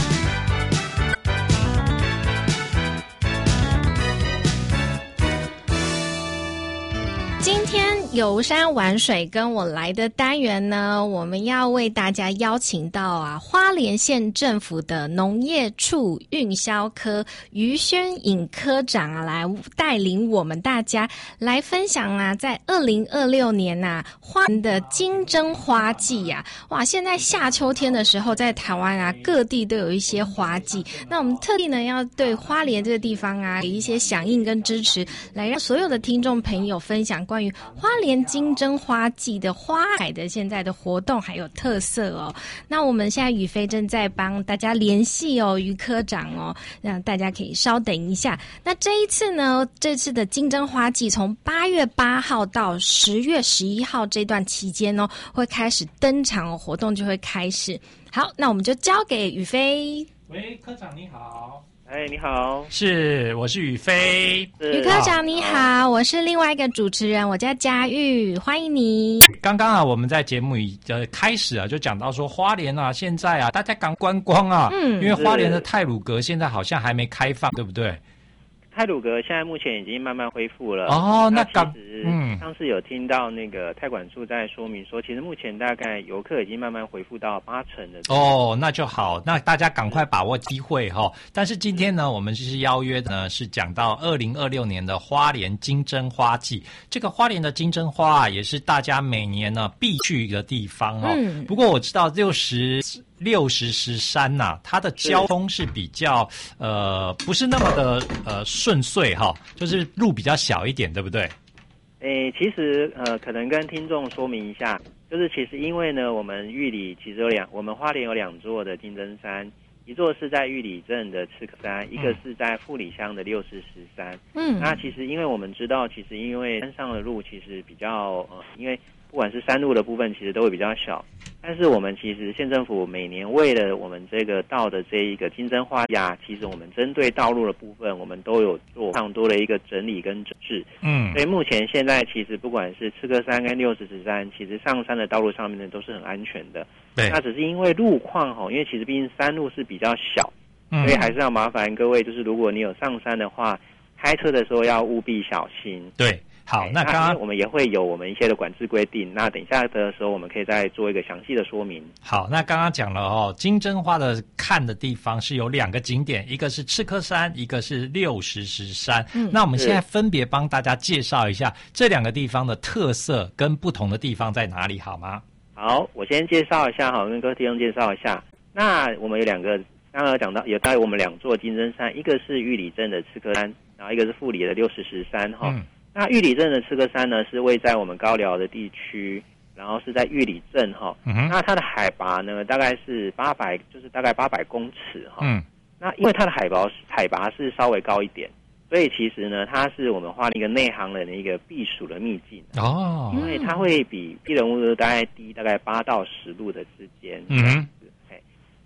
今天游山玩水跟我来的单元呢，我们要为大家邀请到啊花莲县政府的农业处运销科于宣颖科长啊，来带领我们大家来分享啊，在二零二六年啊花莲的金针花季啊，哇，现在夏秋天的时候，在台湾啊各地都有一些花季，那我们特地呢要对花莲这个地方啊给一些响应跟支持，来让所有的听众朋友分享关于花莲金针花季的花海的现在的活动还有特色哦。那我们现在宇飞正在帮大家联系哦，于科长哦，让大家可以稍等一下。那这一次呢，这次的金针花季从八月八号到十月十一号这段期间哦，会开始登场哦，活动就会开始。好，那我们就交给宇飞。 喂，科长你好。 哎，你好， 是，我是宇飞。 于科长你好，我是另外一个主持人，我叫嘉玉，欢迎你。 刚刚啊，我们在节目已呃开始啊，就讲到说花莲啊，现在啊，大家刚观光啊，嗯，因为花莲的太鲁阁现在好像还没开放，对不对？ 太鲁阁现在目前已经慢慢恢复了哦。那刚嗯，上次有听到那个太管处在说明说，其实目前大概游客已经慢慢恢复到八成的哦，那就好，那大家赶快把握机会哈、哦。但是今天呢，我们就是邀约呢，是讲到二零二六年的花莲金针花季。这个花莲的金针花啊，也是大家每年呢必去的地方哦。嗯、不过我知道六十。六十石山呐、啊，它的交通是比较呃不是那么的呃顺遂哈，就是路比较小一点，对不对？ 诶，其实呃可能跟听众说明一下，就是其实因为呢，我们玉里其实有两，我们花莲有两座的金针山，一座是在玉里镇的赤科山，一个是在富里乡的六十石山。嗯，那其实因为我们知道，其实因为山上的路其实比较呃，因为不管是山路的部分，其实都会比较小。但是我们其实县政府每年为了我们这个道的这一个金针花呀，其实我们针对道路的部分，我们都有做非常多的一个整理跟整治。嗯，所以目前现在其实不管是赤科山跟六十石山，其实上山的道路上面呢都是很安全的。对，那只是因为路况哈，因为其实毕竟山路是比较小，嗯、所以还是要麻烦各位，就是如果你有上山的话，开车的时候要务必小心。 对。好，那刚刚我们也会有我们一些的管制规定，那等一下的时候我们可以再做一个详细的说明。 好，那刚刚讲了哦，金针花的看的地方是有两个景点，一个是赤科山，一个是六十石山。嗯，那我们现在分别帮大家介绍一下这两个地方的特色跟不同的地方在哪里，好吗？ 好，我先介绍一下，好，跟各位听众介绍一下。那我们有两个，刚刚讲到有带我们两座金针山，一个是玉里镇的赤科山，然后一个是富里的六十石山哈。嗯，那玉里镇的赤科山呢，是位在我们高寮的地区，然后是在玉里镇哈。嗯、那它的海拔呢，大概是八百，就是大概八百公尺哈。嗯。那因为它的海拔海拔是稍微高一点，所以其实呢，它是我们花莲一个内行人的一个避暑的秘境哦。因为它会比避人屋大概低大概八到十度的之间。嗯。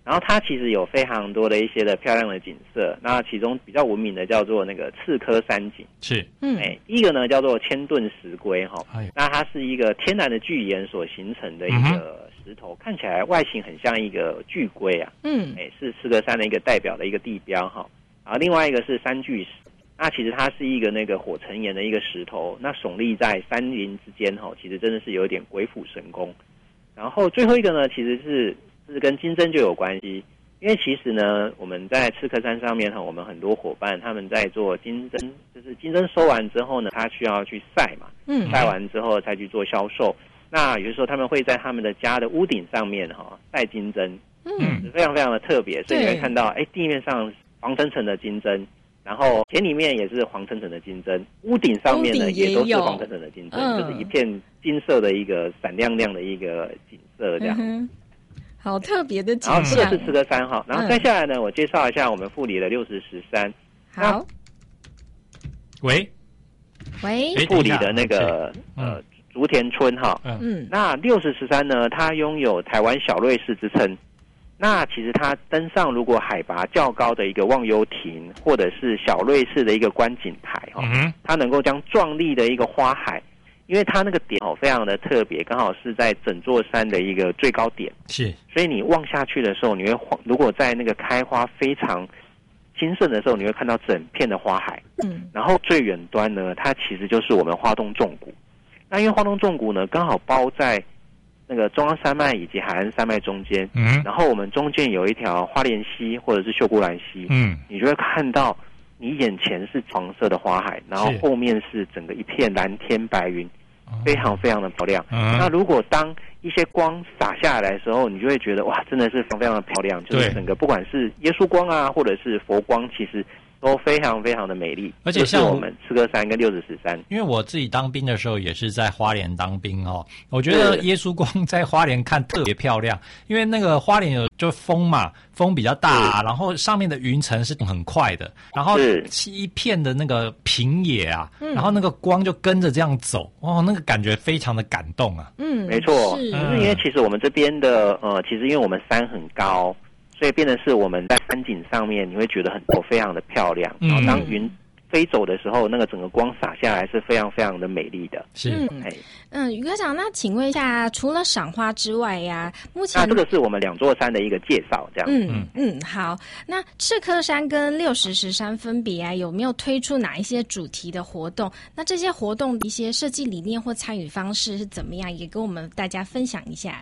然后它其实有非常多的一些的漂亮的景色，那其中比较闻名的叫做那个赤科山景。 是， 嗯，哎，一个呢叫做千吨石龟哈，那它是一个天然的巨岩所形成的一个石头，嗯、看起来外形很像一个巨龟啊，嗯，哎，是赤科山的一个代表的一个地标哈。然后另外一个是山巨石，那其实它是一个那个火成岩的一个石头，那耸立在山林之间哈，其实真的是有一点鬼斧神工。然后最后一个呢，其实是。是跟金针就有关系，因为其实呢，我们在赤科山上面哈，我们很多伙伴他们在做金针，就是金针收完之后呢，他需要去晒嘛，嗯，晒完之后再去做销售。那有的时候他们会在他们的家的屋顶上面哈晒金针，嗯，是非常非常的特别，所以你会看到，哎，地面上黄澄澄的金针，然后田里面也是黄澄澄的金针，屋顶上面呢也都是黄澄澄的金针，嗯、就是一片金色的一个闪亮亮的一个景色这样。 嗯好特别的景象。然后这个是赤科山哈，然后再下来呢，嗯、我介绍一下我们富里的六十石山。 好， 喂喂， 富里的那个、嗯、呃竹田村哈，嗯，那六十石山呢，它拥有台湾小瑞士之称。那其实它登上如果海拔较高的一个忘忧亭，或者是小瑞士的一个观景台哈，嗯、它能够将壮丽的一个花海。因为它那个点哦非常的特别，刚好是在整座山的一个最高点， 是， 所以你望下去的时候，你会如果在那个开花非常兴盛的时候，你会看到整片的花海，嗯，然后最远端呢，它其实就是我们花东纵谷。那因为花东纵谷呢，刚好包在那个中央山脉以及海岸山脉中间，嗯，然后我们中间有一条花莲溪或者是秀姑兰溪，嗯，你就会看到你眼前是黄色的花海，然后后面是整个一片蓝天白云。非常非常的漂亮。嗯、那如果当一些光洒下来的时候，你就会觉得哇，真的是非常非常的漂亮。就是整个不管是耶稣光啊，或者是佛光，其实都非常非常的美丽。 而且像我们赤科山跟六十石山， 因为我自己当兵的时候也是在花莲当兵哦，我觉得耶稣光在花莲看特别漂亮，因为那个花莲有就风嘛，风比较大，然后上面的云层是很快的，然后一片的那个平野啊，然后那个光就跟着这样走，哦，那个感觉非常的感动啊。 嗯，没错，是因为其实我们这边的呃，其实因为我们山很高。所以变成是我们在山景上面，你会觉得很多非常的漂亮。然后当云飞走的时候，那个整个光洒下来是非常非常的美丽的。 是， 嗯，嗯，于科长，那请问一下，除了赏花之外呀，目前那这个是我们两座山的一个介绍，这样。 嗯嗯，好。那赤科山跟六十石山分别啊，有没有推出哪一些主题的活动？那这些活动的一些设计理念或参与方式是怎么样？也跟我们大家分享一下。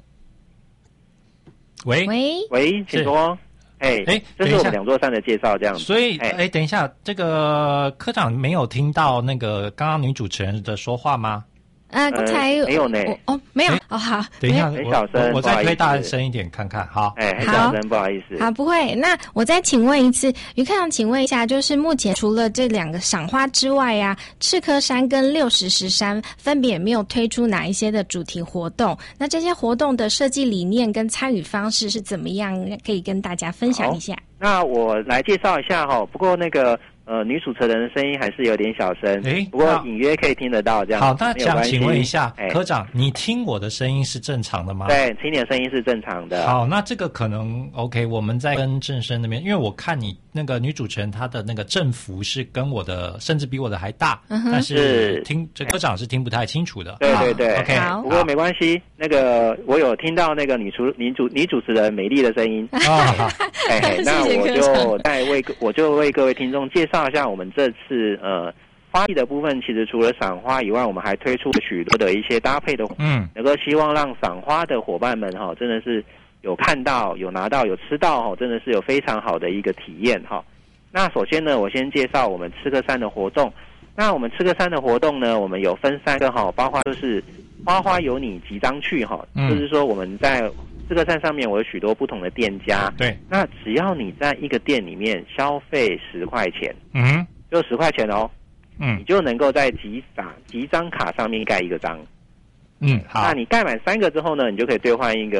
喂喂喂，请说。哎哎，这是我们两座山的介绍，这样子。 所以，哎，等一下，这个科长没有听到那个刚刚女主持人的说话吗？ 呃，刚才没有呢。 哦，没有哦，好。 等一下， 很小声， 我再推大声一点看看。好， 哎，很小声，不好意思。 好，不会。那我再请问一次，于科长，请问一下，就是目前除了这两个赏花之外呀，赤科山跟六十石山分别有没有推出哪一些的主题活动？那这些活动的设计理念跟参与方式是怎么样？可以跟大家分享一下。 那我来介绍一下哈。不过那个。呃，女主持人的声音还是有点小声，哎，不过隐约可以听得到，这样。 好，那想请问一下，科长，你听我的声音是正常的吗？ 对，听你的声音是正常的。 好，那这个可能 OK， 我们在跟正声那边，因为我看你那个女主持人她的那个振幅是跟我的，甚至比我的还大，嗯、但是听这科长是听不太清楚的。 对对对 ，OK， 不过没关系，那个我有听到那个女主女主女主持人美丽的声音。 哦， 哎，那我就再为我就为各位听众介绍。介绍一下我们这次呃花艺的部分，其实除了赏花以外，我们还推出了许多的一些搭配的，嗯，能够希望让赏花的伙伴们哈、哦，真的是有看到、有拿到、有吃到哈、哦，真的是有非常好的一个体验哈、哦。那首先呢，我先介绍我们赤科山的活动。那我们赤科山的活动呢，我们有分三个哈、哦，包括就是花花有你即将去哈、哦嗯，就是说我们在赤科山上面，我有许多不同的店家。 对， 那只要你在一个店里面消费十块钱， 嗯， 就十块钱哦， 嗯， 你就能够在集卡集章卡上面盖一个章， 嗯，好。 那你盖满三个之后呢，你就可以兑换一个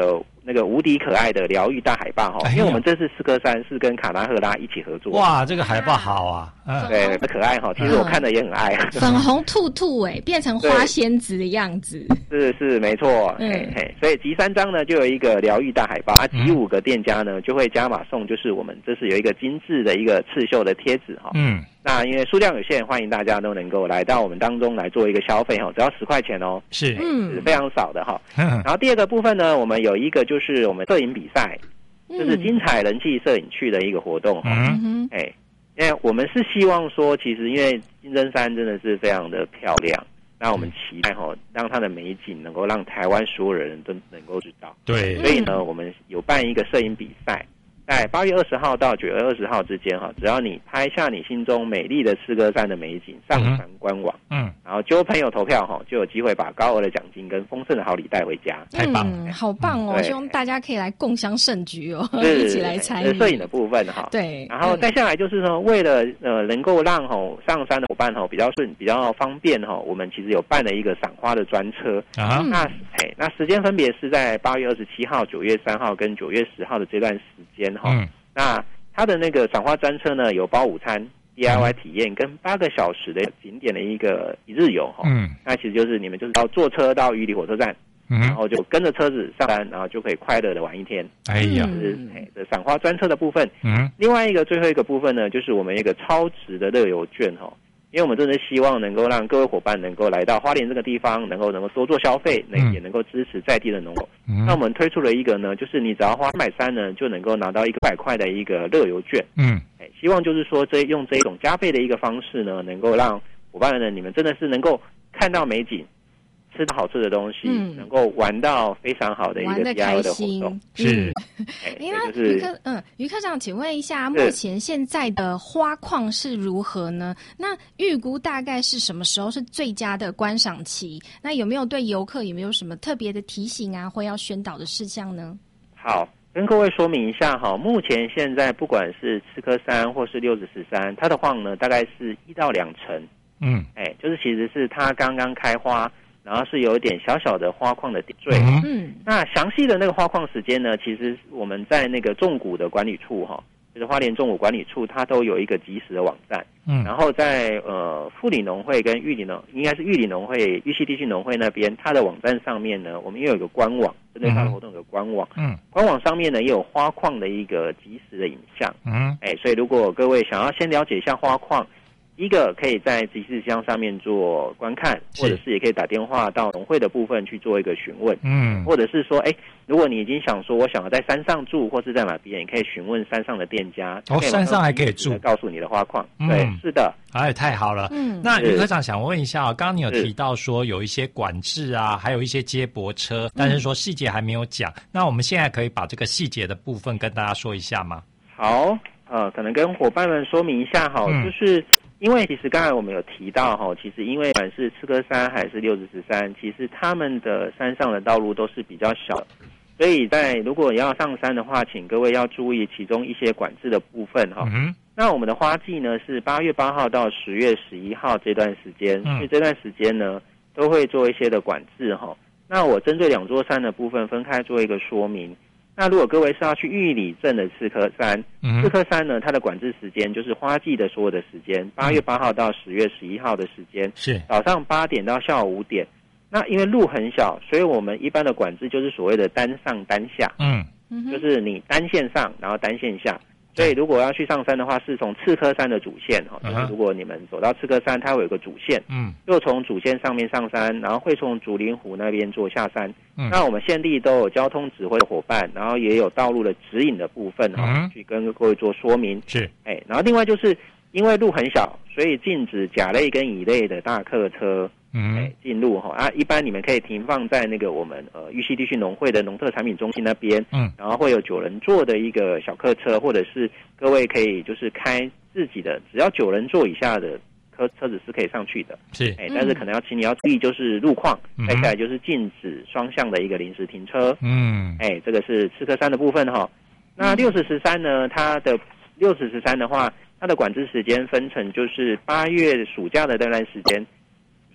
那个无敌可爱的疗愈大海豹哈，因为我们这次刺客山是跟卡纳赫拉一起合作。 哇，这个海豹好啊， 嗯、对，可爱哈，其实我看的也很爱。 嗯、粉红兔兔哎，变成花仙子的样子。 是是没错，嗯嘿嘿，所以集三张呢就有一个疗愈大海豹啊，集五个店家呢就会加码送，就是我们这是有一个精致的一个刺绣的贴纸哈。嗯。那因为数量有限，欢迎大家都能够来到我们当中来做一个消费哈，只要十块钱哦， 是， 嗯，是非常少的哈。然后第二个部分呢，我们有一个就是我们摄影比赛，就是精彩人气摄影区的一个活动哈。嗯，哎，因为我们是希望说，其实因为金针山真的是非常的漂亮，那我们期待哈，让它的美景能够让台湾所有人都能够知道。 对， 所以呢，我们有办一个摄影比赛。在八月二十号到九月二十号之间哈，只要你拍下你心中美丽的刺客山的美景，上传官网，嗯，然后揪朋友投票哈，就有机会把高额的奖金跟丰盛的好礼带回家。 太棒了， 嗯，好棒哦！希望大家可以来共襄盛举哦，一起来参与摄影的部分哈。 对， 然后再下来就是说，为了呃能够让吼上山的伙伴吼比较顺、比较方便哈，我们其实有办了一个赏花的专车啊。那哎，那时间分别是在八月二十七号、九月三号跟九月十号的这段时间哈。嗯，那它的那个赏花专车呢，有包午餐、D I Y 体验跟八个小时的景点的一个一日游哈。嗯，那其实就是你们就是要坐车到玉里火车站，嗯，然后就跟着车子上山，然后就可以快乐的玩一天。 哎呀， 就是哎的赏花专车的部分。嗯，另外一个最后一个部分呢，就是我们一个超值的乐游券哈。因为我们真的希望能够让各位伙伴能够来到花莲这个地方，能够能够多做消费，能、嗯、也能够支持在地的农友。嗯、那我们推出了一个呢，就是你只要花三百三呢，就能够拿到一个百块的一个乐游券。嗯，哎，希望就是说这用这一种加倍的一个方式呢，能够让伙伴们呢，你们真的是能够看到美景，吃到好吃的东西，嗯、能够玩到非常好的一个 D I Y 的活动。 是， 哎，那于科，嗯，于科长，请问一下，目前现在的花况是如何呢？那预估大概是什么时候是最佳的观赏期？那有没有对游客有没有什么特别的提醒啊，或要宣导的事项呢？ 好，跟各位说明一下哈，目前现在不管是刺客山或是六指石山，它的晃呢大概是一到两成。嗯，哎，就是其实是它刚刚开花。然后是有一点小小的花况的点缀，嗯，那详细的那个花况时间呢，其实我们在那个纵谷的管理处哈，就是花莲纵谷管理处，它都有一个即时的网站，嗯，然后在呃富里农会跟玉里农，应该是玉里农会、玉溪地区农会那边，它的网站上面呢，我们也有一个官网，针对它的活动有个官网，嗯，官网上面呢也有花况的一个即时的影像，嗯，哎，所以如果各位想要先了解一下花况。一个可以在即时箱上面做观看，或者是也可以打电话到农会的部分去做一个询问，嗯，或者是说，哎，如果你已经想说我想要在山上住，或是在哪边，你可以询问山上的店家， 哦，山上还可以住， 告诉你的花况，嗯、对，是的， 哎，太好了，嗯，那于科长想问一下啊，刚刚你有提到说有一些管制啊，还有一些接驳车，但是说细节还没有讲，那我们现在可以把这个细节的部分跟大家说一下吗？ 好，呃，可能跟伙伴们说明一下哈，嗯、就是。因为其实刚才我们有提到哈，其实因为不管是刺客山还是六指石山，其实他们的山上的道路都是比较小的，所以在如果要上山的话，请各位要注意其中一些管制的部分哈。嗯、那我们的花季呢是八月八号到十月十一号这段时间，嗯、所以这段时间呢都会做一些的管制哈。那我针对两座山的部分分开做一个说明。那如果各位是要去玉里镇的刺客山，嗯、刺客山呢，它的管制时间就是花季的所有的时间，八月八号到十月十一号的时间， 是早上八点到下午五点。那因为路很小，所以我们一般的管制就是所谓的单上单下，嗯，就是你单线上，然后单线下。所以如果要去上山的话，是从刺客山的主线哈，就是如果你们走到刺客山，它会有个主线，嗯，又从主线上面上山，然后会从竹林湖那边做下山。嗯，那我们现地都有交通指挥的伙伴，然后也有道路的指引的部分哈，嗯、去跟各位做说明。 是， 哎，然后另外就是因为路很小，所以禁止甲类跟乙类的大客车。嗯，哎，进入哈啊，一般你们可以停放在那个我们呃玉溪地区农会的农特产品中心那边，嗯，然后会有九人座的一个小客车，或者是各位可以就是开自己的，只要九人座以下的车车子是可以上去的， 是， 哎，但是可能要请你要注意就是路况，嗯、再下来就是禁止双向的一个临时停车，嗯，哎，这个是刺客山的部分哈。那六十石山呢，它的六十石山的话，它的管制时间分成就是八月暑假的那段时间。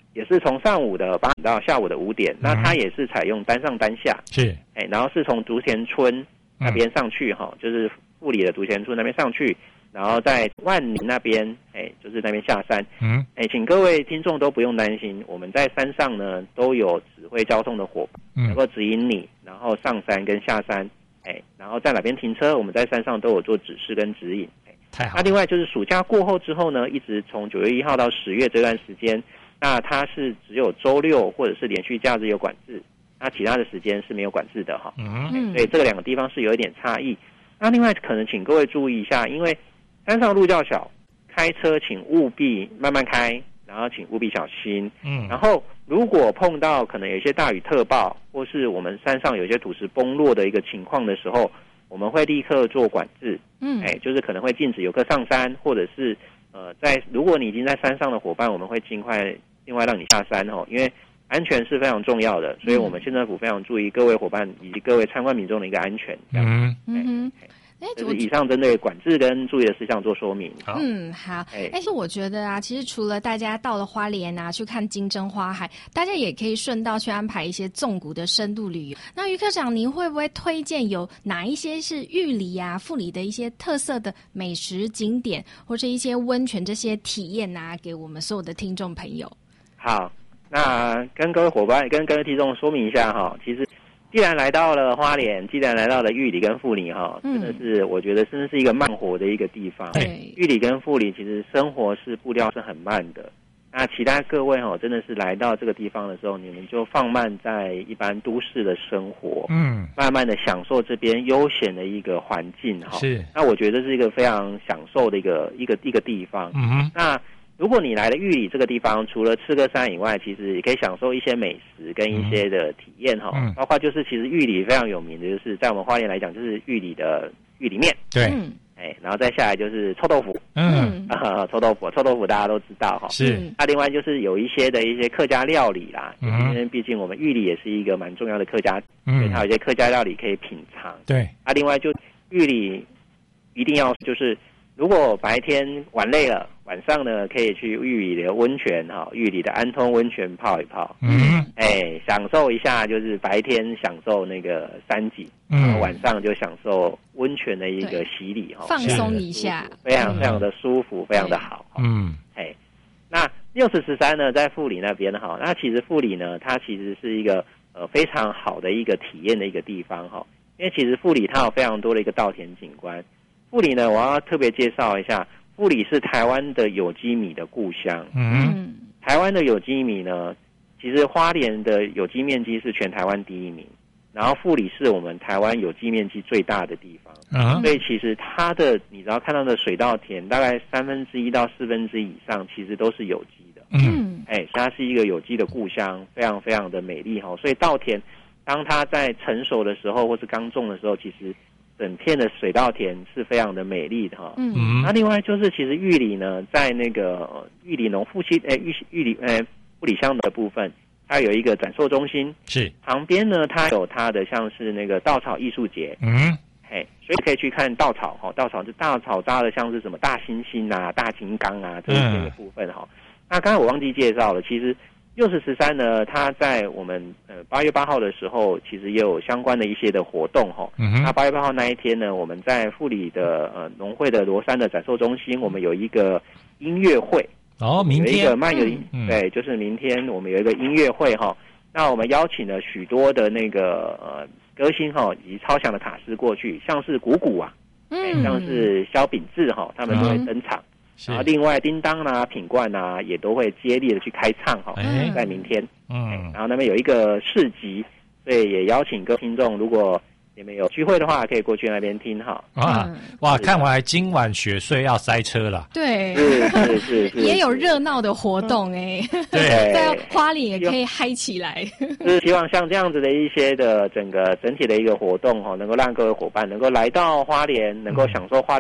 也是从上午的八点到下午的五点，嗯、那它也是采用单上单下， 是， 哎，然后是从竹田村那边上去哈、嗯，就是富里的竹田村那边上去，然后在万宁那边，哎，就是那边下山，嗯，哎，请各位听众都不用担心，我们在山上呢都有指挥交通的伙伴，嗯、能够指引你，然后上山跟下山，哎，然后在哪边停车，我们在山上都有做指示跟指引。 太好了。 那另外就是暑假过后之后呢，一直从九月一号到十月这段时间，那它是只有周六或者是连续假日有管制，那其他的时间是没有管制的哈。嗯，所以这个两个地方是有一点差异。那另外可能请各位注意一下，因为山上路较小，开车请务必慢慢开，然后请务必小心。嗯，然后如果碰到可能有一些大雨特报，或是我们山上有一些土石崩落的一个情况的时候，我们会立刻做管制。嗯，哎，就是可能会禁止游客上山，或者是呃，在如果你已经在山上的伙伴，我们会尽快另外让你下山哦，因为安全是非常重要的，所以我们县政府非常注意各位伙伴以及各位参观民众的一个安全。嗯嗯。哎，就是以上针对管制跟注意的事项做说明。 嗯，好。哎，但是我觉得啊，其实除了大家到了花莲啊去看金针花海，大家也可以顺道去安排一些纵谷的深度旅游。那于科长，您会不会推荐有哪一些是玉里啊、富里的一些特色的美食景点，或者一些温泉这些体验啊，给我们所有的听众朋友？ 好，那跟各位伙伴、跟各位听众说明一下哈，其实。既然来到了花莲，既然来到了玉里跟富里哈，真的是、嗯、我觉得真的是一个慢活的一个地方。 对， 玉里跟富里其实生活是步调是很慢的。那其他各位哈，真的是来到这个地方的时候，你们就放慢在一般都市的生活，嗯，慢慢的享受这边悠闲的一个环境哈。 是， 那我觉得是一个非常享受的一个一个一个地方。嗯哼，那。如果你来了玉里这个地方，除了吃个山以外，其实也可以享受一些美食跟一些的体验哈、嗯，包括就是其实玉里非常有名的，就是在我们花莲来讲，就是玉里的玉里面， 对， 哎，然后再下来就是臭豆腐，嗯啊，臭豆腐，臭豆腐大家都知道哈， 是。 那、啊、另外就是有一些的一些客家料理啦，因为毕竟我们玉里也是一个蛮重要的客家，嗯，所以它有一些客家料理可以品尝， 对。 啊，另外就玉里一定要就是。如果白天玩累了，晚上呢可以去玉里的温泉哈，玉里的安通温泉泡一泡，嗯，哎，享受一下，就是白天享受那个山景，嗯，然后晚上就享受温泉的一个洗礼哈， 放松一下， 非常非常的舒服，非常的好，嗯，哎，那六十十三呢，在富里那边哈，那其实富里呢，它其实是一个呃非常好的一个体验的一个地方哈，因为其实富里它有非常多的一个稻田景观。富里呢，我要特别介绍一下，富里是台湾的有机米的故乡。嗯，台湾的有机米呢，其实花莲的有机面积是全台湾第一名，然后富里是我们台湾有机面积最大的地方。嗯，所以其实它的，你只要看到的水稻田，大概三分之一到四分之一以上，其实都是有机的。嗯，哎，它是一个有机的故乡，非常非常的美丽哈。所以稻田，当它在成熟的时候，或是刚种的时候，其实。整片的水稻田是非常的美丽的哈，嗯，那另外就是其实玉里呢，在那个、呃、玉里农夫妻诶玉玉里诶富里乡的部分，它有一个展售中心， 是旁边呢，它有它的像是那个稻草艺术节，嗯，嘿，所以可以去看稻草哈，稻草就稻草扎的像是什么大猩猩啊、大金刚啊这些的部分哈、嗯。那刚才我忘记介绍了，其实。六十十三呢，它在我们呃八月八号的时候，其实也有相关的一些的活动哈、嗯。那八月八号那一天呢，我们在富里的呃农会的罗山的展售中心，我们有一个音乐会哦，明天有一个漫游、嗯，对，就是明天我们有一个音乐会哈。那我们邀请了许多的那个呃歌星哈，以及超强的卡司过去，像是谷谷啊，嗯，像是萧秉治哈，他们都会登场。嗯然后另外叮当啦、品冠啦也都会接力的去开唱哈、嗯，在明天，嗯，然后那边有一个市集，所以也邀请各位听众，如果你们有聚会的话，可以过去那边听哈。 啊、嗯，哇，看来今晚雪隧要塞车了。 对， 是是是是， 也有热闹的活动哎、欸。对，在花莲也可以嗨起来。 就是希望像这样子的一些的整个整体的一个活动哈，能够让各位伙伴能够来到花莲，能够享受花莲